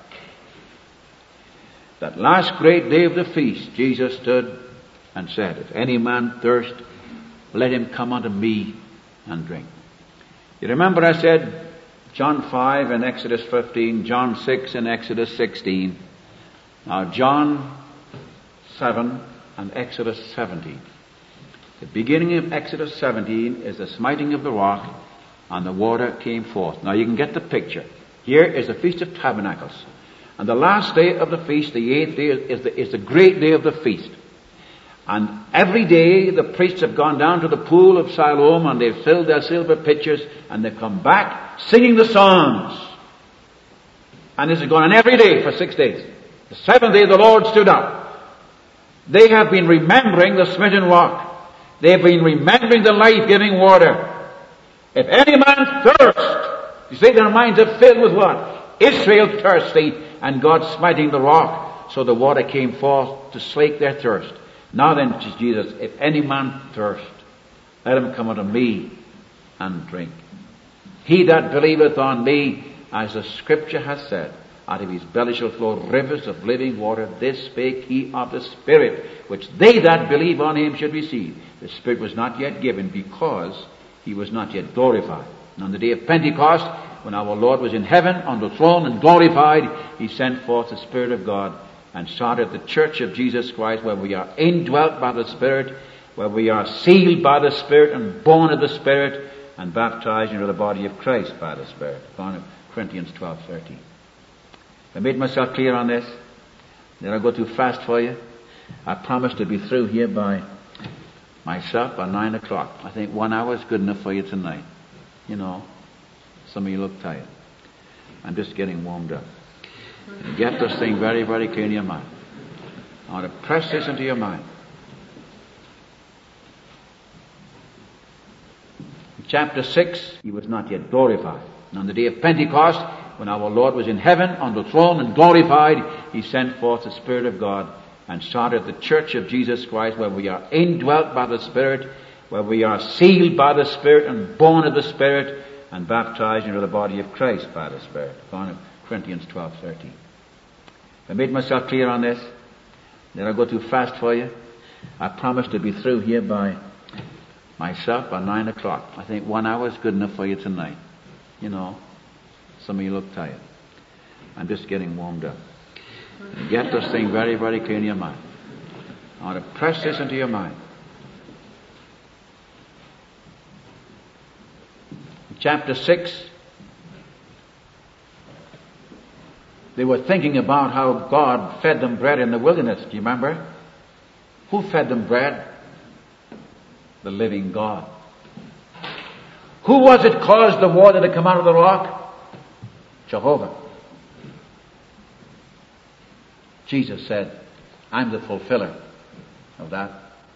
Speaker 1: That last great day of the feast, Jesus stood and said, if any man thirst, let him come unto me and drink. You remember I said John five and Exodus fifteen, John six and Exodus sixteen. Now John seven and Exodus seventeen. The beginning of Exodus seventeen is the smiting of the rock and the water came forth. Now you can get the picture. Here is the Feast of Tabernacles. And the last day of the feast, the eighth day, is the, is the great day of the feast. And every day the priests have gone down to the pool of Siloam and they've filled their silver pitchers and they've come back singing the songs. And this has gone on every day for six days. The seventh day the Lord stood up. They have been remembering the smitten rock. They have been remembering the life-giving water. If any man thirst, you see their minds are filled with what? Israel thirsty and God smiting the rock so the water came forth to slake their thirst. Now then, Jesus, if any man thirst, let him come unto me and drink. He that believeth on me, as the scripture hath said, out of his belly shall flow rivers of living water. This spake he of the Spirit, which they that believe on him should receive. The Spirit was not yet given because he was not yet glorified. And on the day of Pentecost, when our Lord was in heaven on the throne and glorified, he sent forth the Spirit of God and started the church of Jesus Christ, where we are indwelt by the Spirit, where we are sealed by the Spirit and born of the Spirit and baptized into the body of Christ by the Spirit. First Corinthians twelve thirteen. I made myself clear on this. Did I go too fast for you? I promised to be through here by myself by nine o'clock. I think one hour is good enough for you tonight. You know, some of you look tired. I'm just getting warmed up. Get this thing very, very clear in your mind. I want to press this into your mind. In chapter six, he was not yet glorified. And on the day of Pentecost, when our Lord was in heaven on the throne and glorified, he sent forth the Spirit of God and started the church of Jesus Christ, where we are indwelt by the Spirit, where we are sealed by the Spirit and born of the Spirit and baptized into the body of Christ by the Spirit. First Corinthians twelve thirteen. I made myself clear on this. Did I go too fast for you? I promised to be through here by myself by nine o'clock. I think one hour is good enough for you tonight. You know, some of you look tired. I'm just getting warmed up. Get this thing very, very clear in your mind. I want to press this into your mind. In chapter six, they were thinking about how God fed them bread in the wilderness. Do you remember? Who fed them bread? The living God. Who was it caused the water to come out of the rock? Jehovah. Jesus said, I'm the fulfiller of that.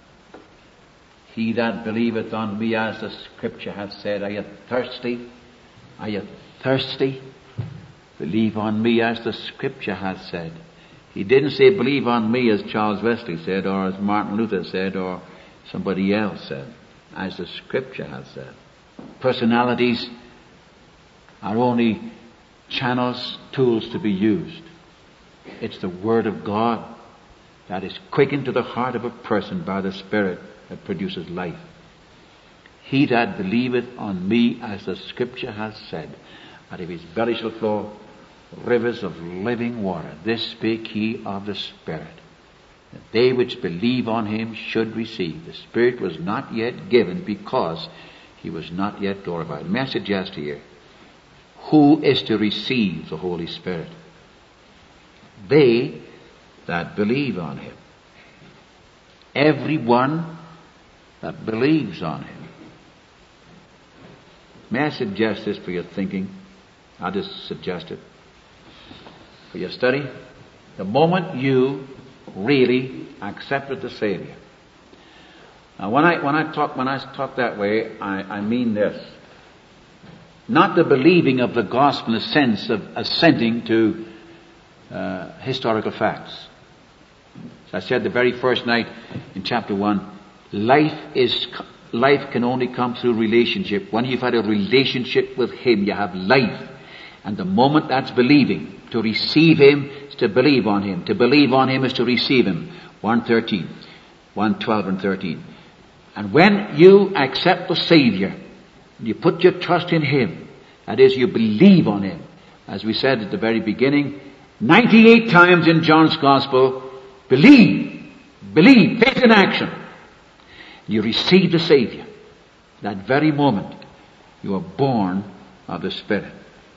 Speaker 1: He that believeth on me, as the scripture hath said. Are you thirsty? Are you thirsty? Believe on me, as the scripture hath said. He didn't say believe on me, as Charles Wesley said, or as Martin Luther said, or somebody else said. As the scripture hath said. Personalities are only channels, tools to be used. It's the Word of God that is quickened to the heart of a person by the Spirit that produces life. He that believeth on me, as the scripture hath said, out of his belly shall flow rivers of living water. This spake he of the Spirit, that they which believe on him should receive. The Spirit was not yet given because he was not yet glorified. May I suggest here, who is to receive the Holy Spirit? They that believe on him. Everyone that believes on him. May I suggest this for your thinking? I'll just suggest it for your study. The moment you really accepted the Savior. Now, when I when I talk when I talk that way, I, I mean this: not the believing of the gospel in the sense of assenting to uh, historical facts. As I said the very first night in chapter one, life is life can only come through relationship. When you've had a relationship with Him, you have life. And the moment that's believing, to receive Him is to believe on Him. To believe on Him is to receive Him. one thirteen, one twelve and thirteen. And when you accept the Savior, you put your trust in Him, that is, you believe on Him. As we said at the very beginning, ninety-eight times in John's Gospel, believe, believe, faith in action. You receive the Savior. That very moment, you are born of the Spirit.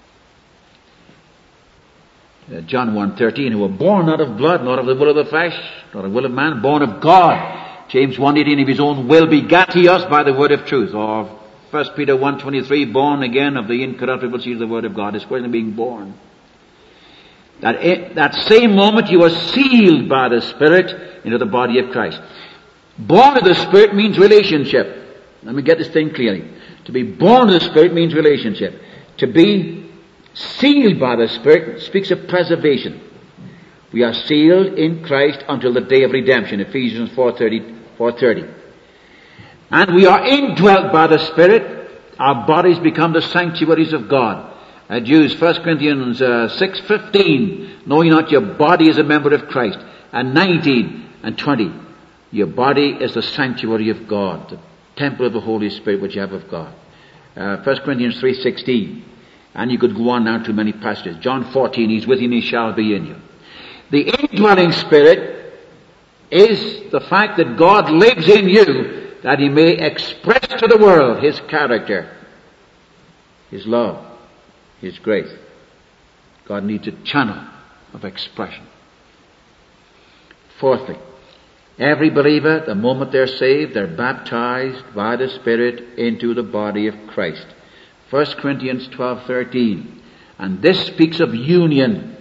Speaker 1: Uh, John one thirteen, who were born not of blood, not of the will of the flesh, not of the will of man, born of God. James one eighteen, of his own will begat he us by the word of truth. Or First Peter one twenty-three, born again of the incorruptible seed of the word of God. It's question of being born. That, it, that same moment you are sealed by the Spirit into the body of Christ. Born of the Spirit means relationship. Let me get this thing clearly. To be born of the Spirit means relationship. To be sealed by the Spirit speaks of preservation. We are sealed in Christ until the day of redemption. Ephesians four thirty, four thirty. And we are indwelt by the Spirit. Our bodies become the sanctuaries of God. I Jews, First Corinthians uh, six fifteen. Know ye not your body is a member of Christ. And nineteen and twenty. Your body is the sanctuary of God, the temple of the Holy Spirit which you have of God. Uh, First Corinthians three sixteen. And you could go on now to many passages. John fourteen, He's with you and He shall be in you. The indwelling Spirit is the fact that God lives in you, that He may express to the world His character, His love, His grace. God needs a channel of expression. Fourthly, Every believer, the moment they're saved, they're baptized by the Spirit into the body of Christ. First Corinthians twelve thirteen. And this speaks of union.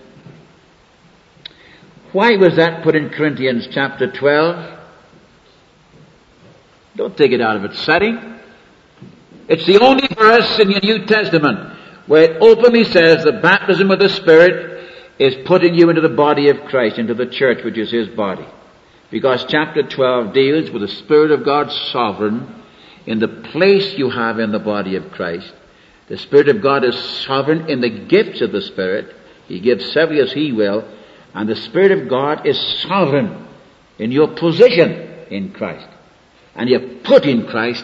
Speaker 1: Why was that put in Corinthians chapter twelve? Don't take it out of its setting. It's the only verse in the New Testament where it openly says the baptism of the Spirit is putting you into the body of Christ, into the church, which is His body. Because chapter twelve deals with the Spirit of God sovereign in the place you have in the body of Christ. The Spirit of God is sovereign in the gifts of the Spirit. He gives severally as He will. And the Spirit of God is sovereign in your position in Christ. And you're put in Christ,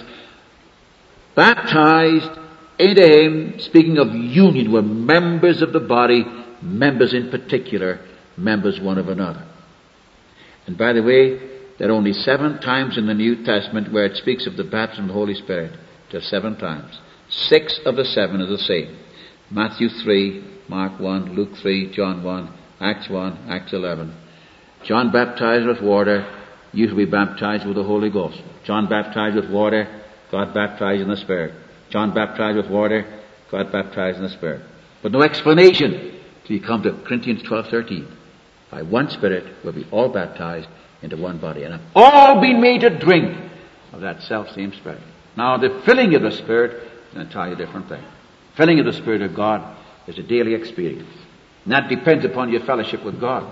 Speaker 1: baptized into Him, speaking of union, we're members of the body, members in particular, members one of another. And by the way, there are only seven times in the New Testament where it speaks of the baptism of the Holy Spirit. Just seven times. Six of the seven are the same. Matthew three, Mark one, Luke three, John one, Acts one, Acts eleven. John baptized with water, you shall be baptized with the Holy Ghost. John baptized with water, God baptized in the Spirit. John baptized with water, God baptized in the Spirit. But no explanation till you come to Corinthians twelve thirteen. By one Spirit we'll be all baptized into one body, and have all been made to drink of that self-same Spirit. Now the filling of the Spirit is an entirely different thing. Filling of the Spirit of God is a daily experience. And that depends upon your fellowship with God.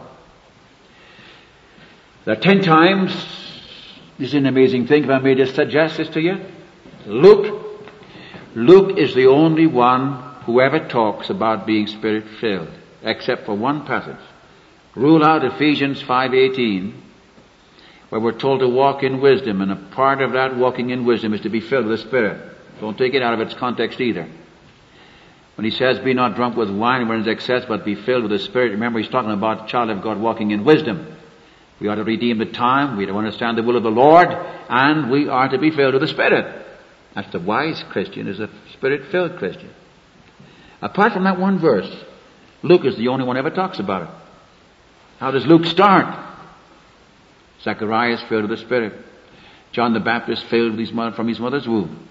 Speaker 1: There are ten times, this is an amazing thing, if I may just suggest this to you. Luke, Luke is the only one who ever talks about being Spirit-filled, except for one passage. Rule out Ephesians five eighteen, where we're told to walk in wisdom, and a part of that walking in wisdom is to be filled with the Spirit. Don't take it out of its context either. When he says, be not drunk with wine wherein is excess, but be filled with the Spirit, remember he's talking about the child of God walking in wisdom. We are to redeem the time, we are to understand the will of the Lord, and we are to be filled with the Spirit. That's the wise Christian, is a Spirit-filled Christian. Apart from that one verse, Luke is the only one who ever talks about it. How does Luke start? Zacharias filled with the Spirit. John the Baptist filled with his mother, from his mother's womb.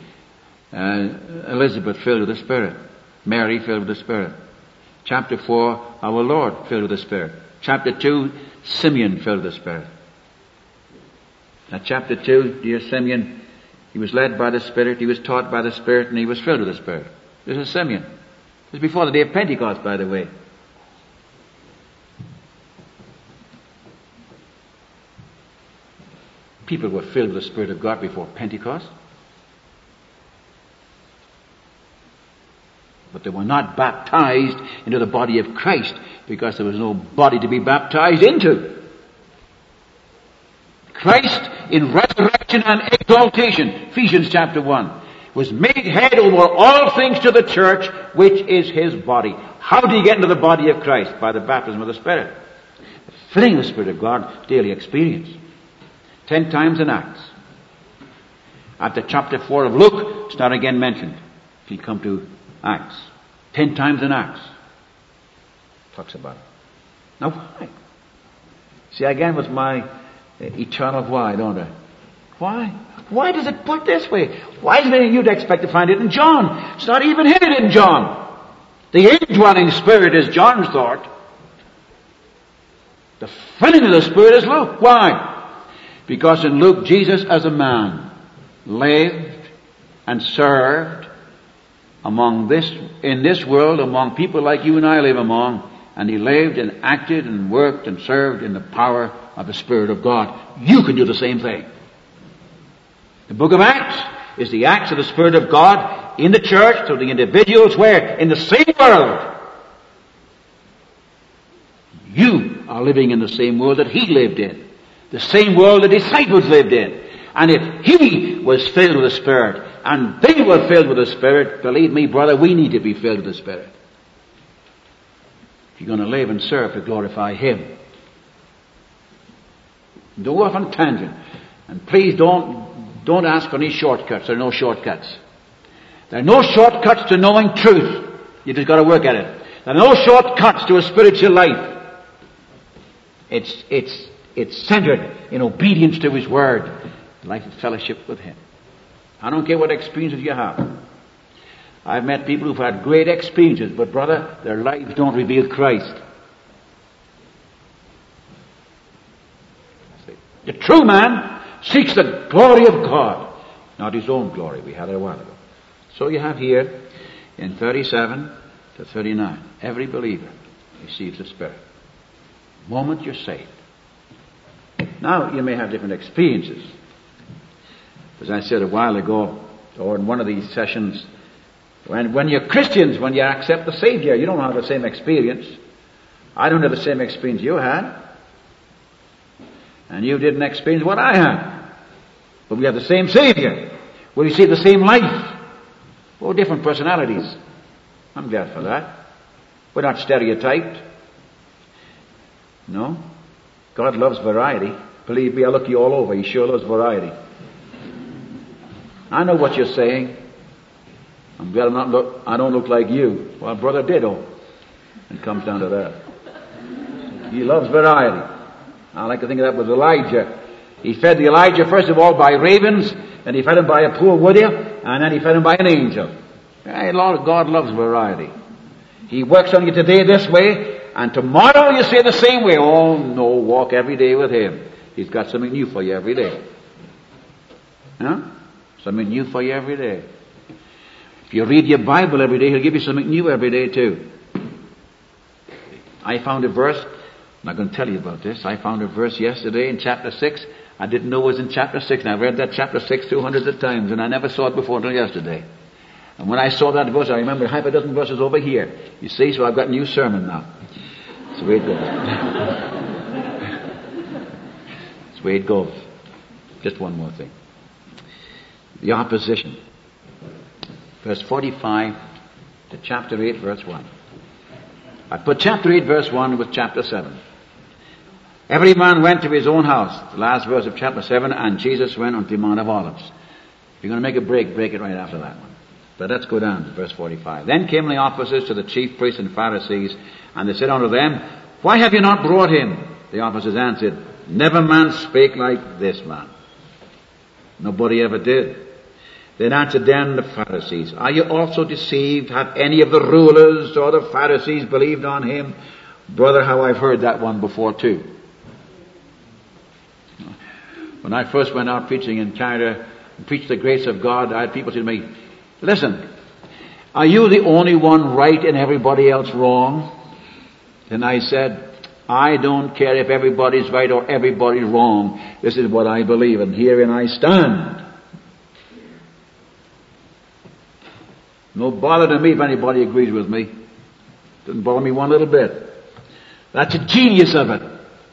Speaker 1: Uh, Elizabeth filled with the Spirit. Mary filled with the Spirit. Chapter four, our Lord filled with the Spirit. Chapter two, Simeon filled with the Spirit. Now chapter two, dear Simeon, he was led by the Spirit, he was taught by the Spirit, and he was filled with the Spirit. This is Simeon. This is before the day of Pentecost, by the way. People were filled with the Spirit of God before Pentecost. But they were not baptized into the body of Christ because there was no body to be baptized into. Christ in resurrection and exaltation, Ephesians chapter one, was made head over all things to the church, which is His body. How do you get into the body of Christ? By the baptism of the Spirit. The filling of the Spirit of God, daily experience. Ten times in Acts. After chapter four of Luke, it's not again mentioned. If you come to Acts. Ten times in Acts. Talks about it. Now why? See, again with my uh, eternal why, don't I? Why? Why does it put this way? Why isn't it you'd expect to find it in John? It's not even hinted in John. The indwelling Spirit is John's thought. The filling of the Spirit is Luke. Why? Because in Luke, Jesus as a man lived and served among this, in this world, among people like you and I live among, and He lived and acted and worked and served in the power of the Spirit of God. You can do the same thing. The book of Acts is the acts of the Spirit of God in the church, through the individuals, where in the same world, you are living in the same world that He lived in. The same world the disciples lived in. And if He was filled with the Spirit, and they were filled with the Spirit, believe me, brother, we need to be filled with the Spirit. If you're going to live and serve to glorify Him. Don't go off on a tangent. And please don't, don't ask for any shortcuts. There are no shortcuts. There are no shortcuts to knowing truth. You just got to work at it. There are no shortcuts to a spiritual life. It's, it's, It's centered in obedience to His Word, life of fellowship with Him. I don't care what experiences you have. I've met people who've had great experiences, but brother, their lives don't reveal Christ. The true man seeks the glory of God, not his own glory. We had it a while ago. So you have here in thirty-seven to thirty-nine, every believer receives the Spirit. The moment you're saved. Now you may have different experiences. As I said a while ago, or in one of these sessions, when, when you're Christians, when you accept the Savior, you don't have the same experience. I don't have the same experience you had. And you didn't experience what I had. But we have the same Savior. We receive the same life. Oh, different personalities. I'm glad for that. We're not stereotyped. No. God loves variety. Believe me, I look you all over. He sure loves variety. I know what you're saying. I'm glad I'm not look, I don't look like you. Well, brother ditto. It comes down to that. He loves variety. I like to think of that with Elijah. He fed the Elijah first of all by ravens, then he fed him by a poor widow, and then he fed him by an angel. Hey, Lord, God loves variety. He works on you today this way, and tomorrow you say the same way. Oh no, walk every day with Him. He's got something new for you every day. Huh? Something new for you every day. If you read your Bible every day, He'll give you something new every day too. I found a verse, I'm not going to tell you about this. I found a verse yesterday in chapter six. I didn't know it was in chapter six, and I read that chapter six two hundreds of times, and I never saw it before until yesterday. And when I saw that verse, I remembered half a dozen verses over here. You see, so I've got a new sermon now. That's the way it goes. That's the way it goes. Just one more thing. The opposition. Verse forty-five to chapter eight, verse one. I put chapter eight, verse one with chapter seven. Every man went to his own house. The last verse of chapter seven, and Jesus went on the Mount of Olives. If you're going to make a break, break it right after that one. But let's go down to verse forty-five. Then came the officers to the chief priests and Pharisees, and they said unto them, Why have you not brought him? The officers answered, Never man spake like this man. Nobody ever did. Then answered them the Pharisees, Are you also deceived? Have any of the rulers or the Pharisees believed on him? Brother, how I've heard that one before too. When I first went out preaching in Canada and preached the grace of God, I had people say to me, Listen, are you the only one right and everybody else wrong? And I said, I don't care if everybody's right or everybody's wrong. This is what I believe, and herein I stand. No bother to me if anybody agrees with me. Doesn't bother me one little bit. That's the genius of it.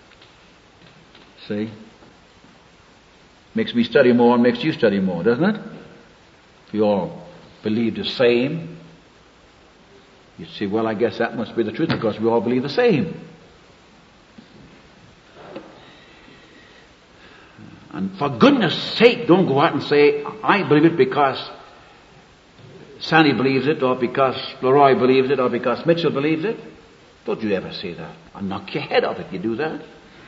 Speaker 1: See? Makes me study more and makes you study more, doesn't it? If you all believe the same, you say, well, I guess that must be the truth because we all believe the same. And for goodness sake, don't go out and say, I believe it because Sandy believes it, or because Leroy believes it, or because Mitchell believes it. Don't you ever say that. I'll knock your head off if you do that.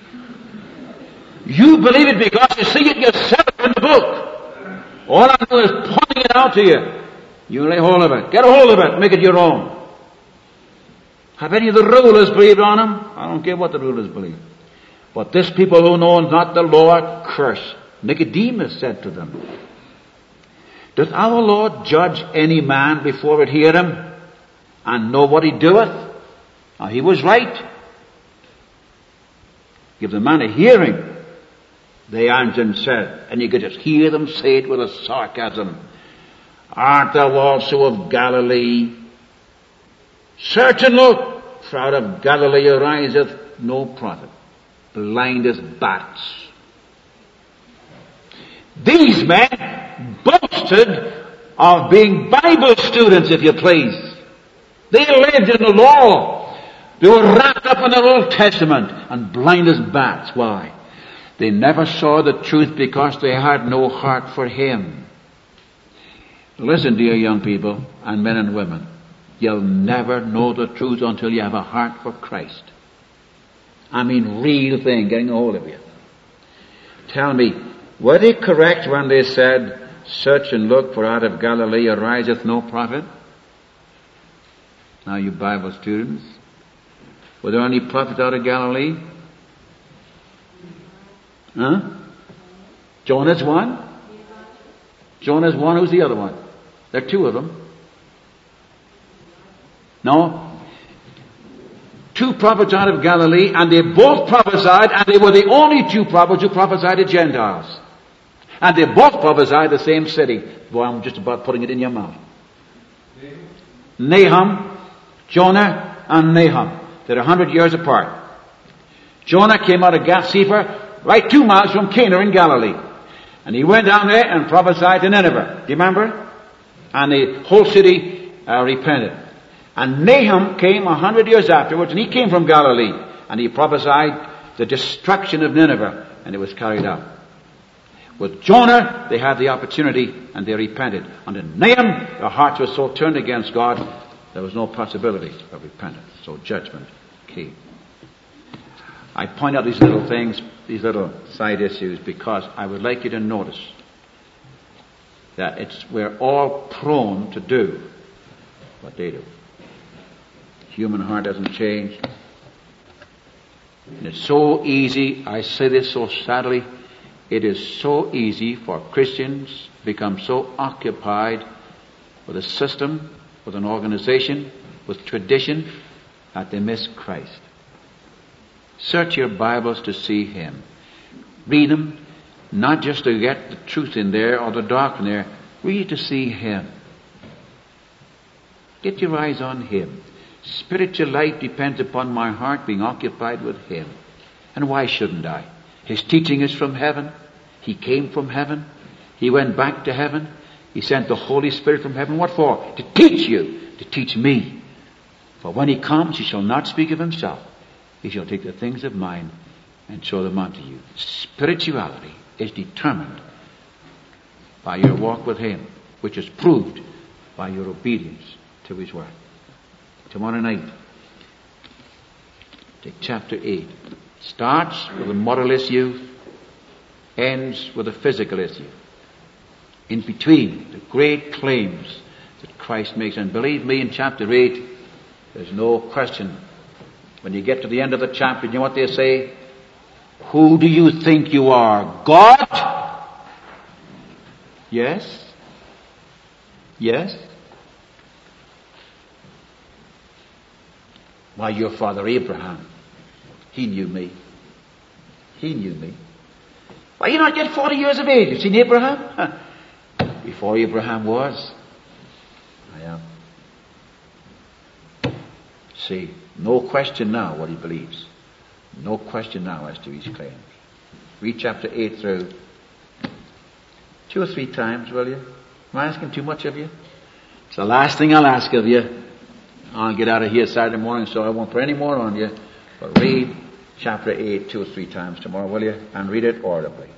Speaker 1: You believe it because you see it yourself in the book. All I do is pointing it out to you. You lay hold of it. Get a hold of it. Make it your own. Have any of the rulers believed on him? I don't care what the rulers believe. But this people who know not the law are cursed. Nicodemus said to them, Doth our Lord judge any man before it hear him, and know what he doeth? Now he was right. Give the man a hearing. They answered and said, and you could just hear them say it with a sarcasm, Art thou also of Galilee? Search and look, for out of Galilee ariseth no prophet, blind as bats. These men boasted of being Bible students, if you please. They lived in the law. They were wrapped up in the Old Testament and blind as bats. Why? They never saw the truth because they had no heart for Him. Listen, dear young people and men and women. You'll never know the truth until you have a heart for Christ. I mean, real thing getting a hold of you. Tell me, were they correct when they said, search and look, for out of Galilee ariseth no prophet? Now you Bible students, were there any prophets out of Galilee? Huh? Jonah's one? Jonah's one, who's the other one? There are two of them. No? Two prophets out of Galilee, and they both prophesied, and they were the only two prophets who prophesied to Gentiles. And they both prophesied the same city. Boy, I'm just about putting it in your mouth. Nahum, Jonah, and Nahum. They're a hundred years apart. Jonah came out of Gath-Sefer, right two miles from Cana in Galilee. And he went down there and prophesied to Nineveh. Do you remember? And the whole city uh, repented. And Nahum came a hundred years afterwards, and he came from Galilee. And he prophesied the destruction of Nineveh, and it was carried out. With Jonah, they had the opportunity, and they repented. Under Nahum, their hearts were so turned against God, there was no possibility of repentance. So judgment came. I point out these little things, these little side issues, because I would like you to notice that it's we're all prone to do what they do. Human heart doesn't change. And it's so easy, I say this so sadly, it is so easy for Christians to become so occupied with a system, with an organization, with tradition, that they miss Christ. Search your Bibles to see Him. Read them, not just to get the truth in there or the doctrine there. Read to see Him. Get your eyes on Him. Spiritual life depends upon my heart being occupied with Him. And why shouldn't I? His teaching is from heaven. He came from heaven. He went back to heaven. He sent the Holy Spirit from heaven. What for? To teach you. To teach me. For when He comes, He shall not speak of Himself. He shall take the things of mine and show them unto you. Spirituality is determined by your walk with Him, which is proved by your obedience to His word. Tomorrow night, take chapter eight. Starts with a moral issue, ends with a physical issue. In between, the great claims that Christ makes. And believe me, in chapter eight, there's no question. When you get to the end of the chapter, you know what they say? Who do you think you are? God? Yes? Yes? Why, your father Abraham, he knew me. He knew me. Why, you're not yet forty years of age. You've seen Abraham? Before Abraham was, I am. See, no question now what he believes. No question now as to his claims. Read chapter eight through two or three times, will you? Am I asking too much of you? It's the last thing I'll ask of you. I'll get out of here Saturday morning, so I won't put any more on you. But read chapter eight two or three times tomorrow, will you? And read it audibly.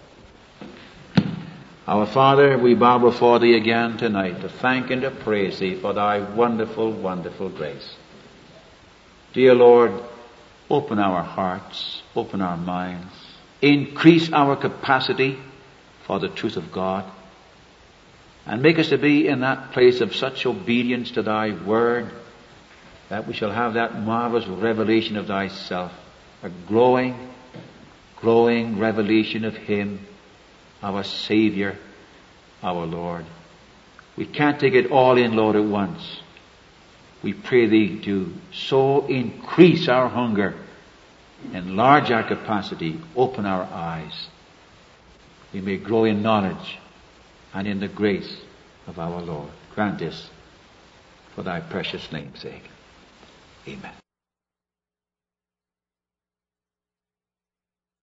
Speaker 1: Our Father, we bow before Thee again tonight to thank and to praise Thee for Thy wonderful, wonderful grace. Dear Lord, open our hearts, open our minds, increase our capacity for the truth of God, and make us to be in that place of such obedience to Thy word that we shall have that marvelous revelation of Thyself, a growing, growing revelation of Him, our Savior, our Lord. We can't take it all in, Lord, at once. We pray Thee to so increase our hunger, enlarge our capacity, open our eyes. We may grow in knowledge and in the grace of our Lord. Grant this for Thy precious name's sake. Amen.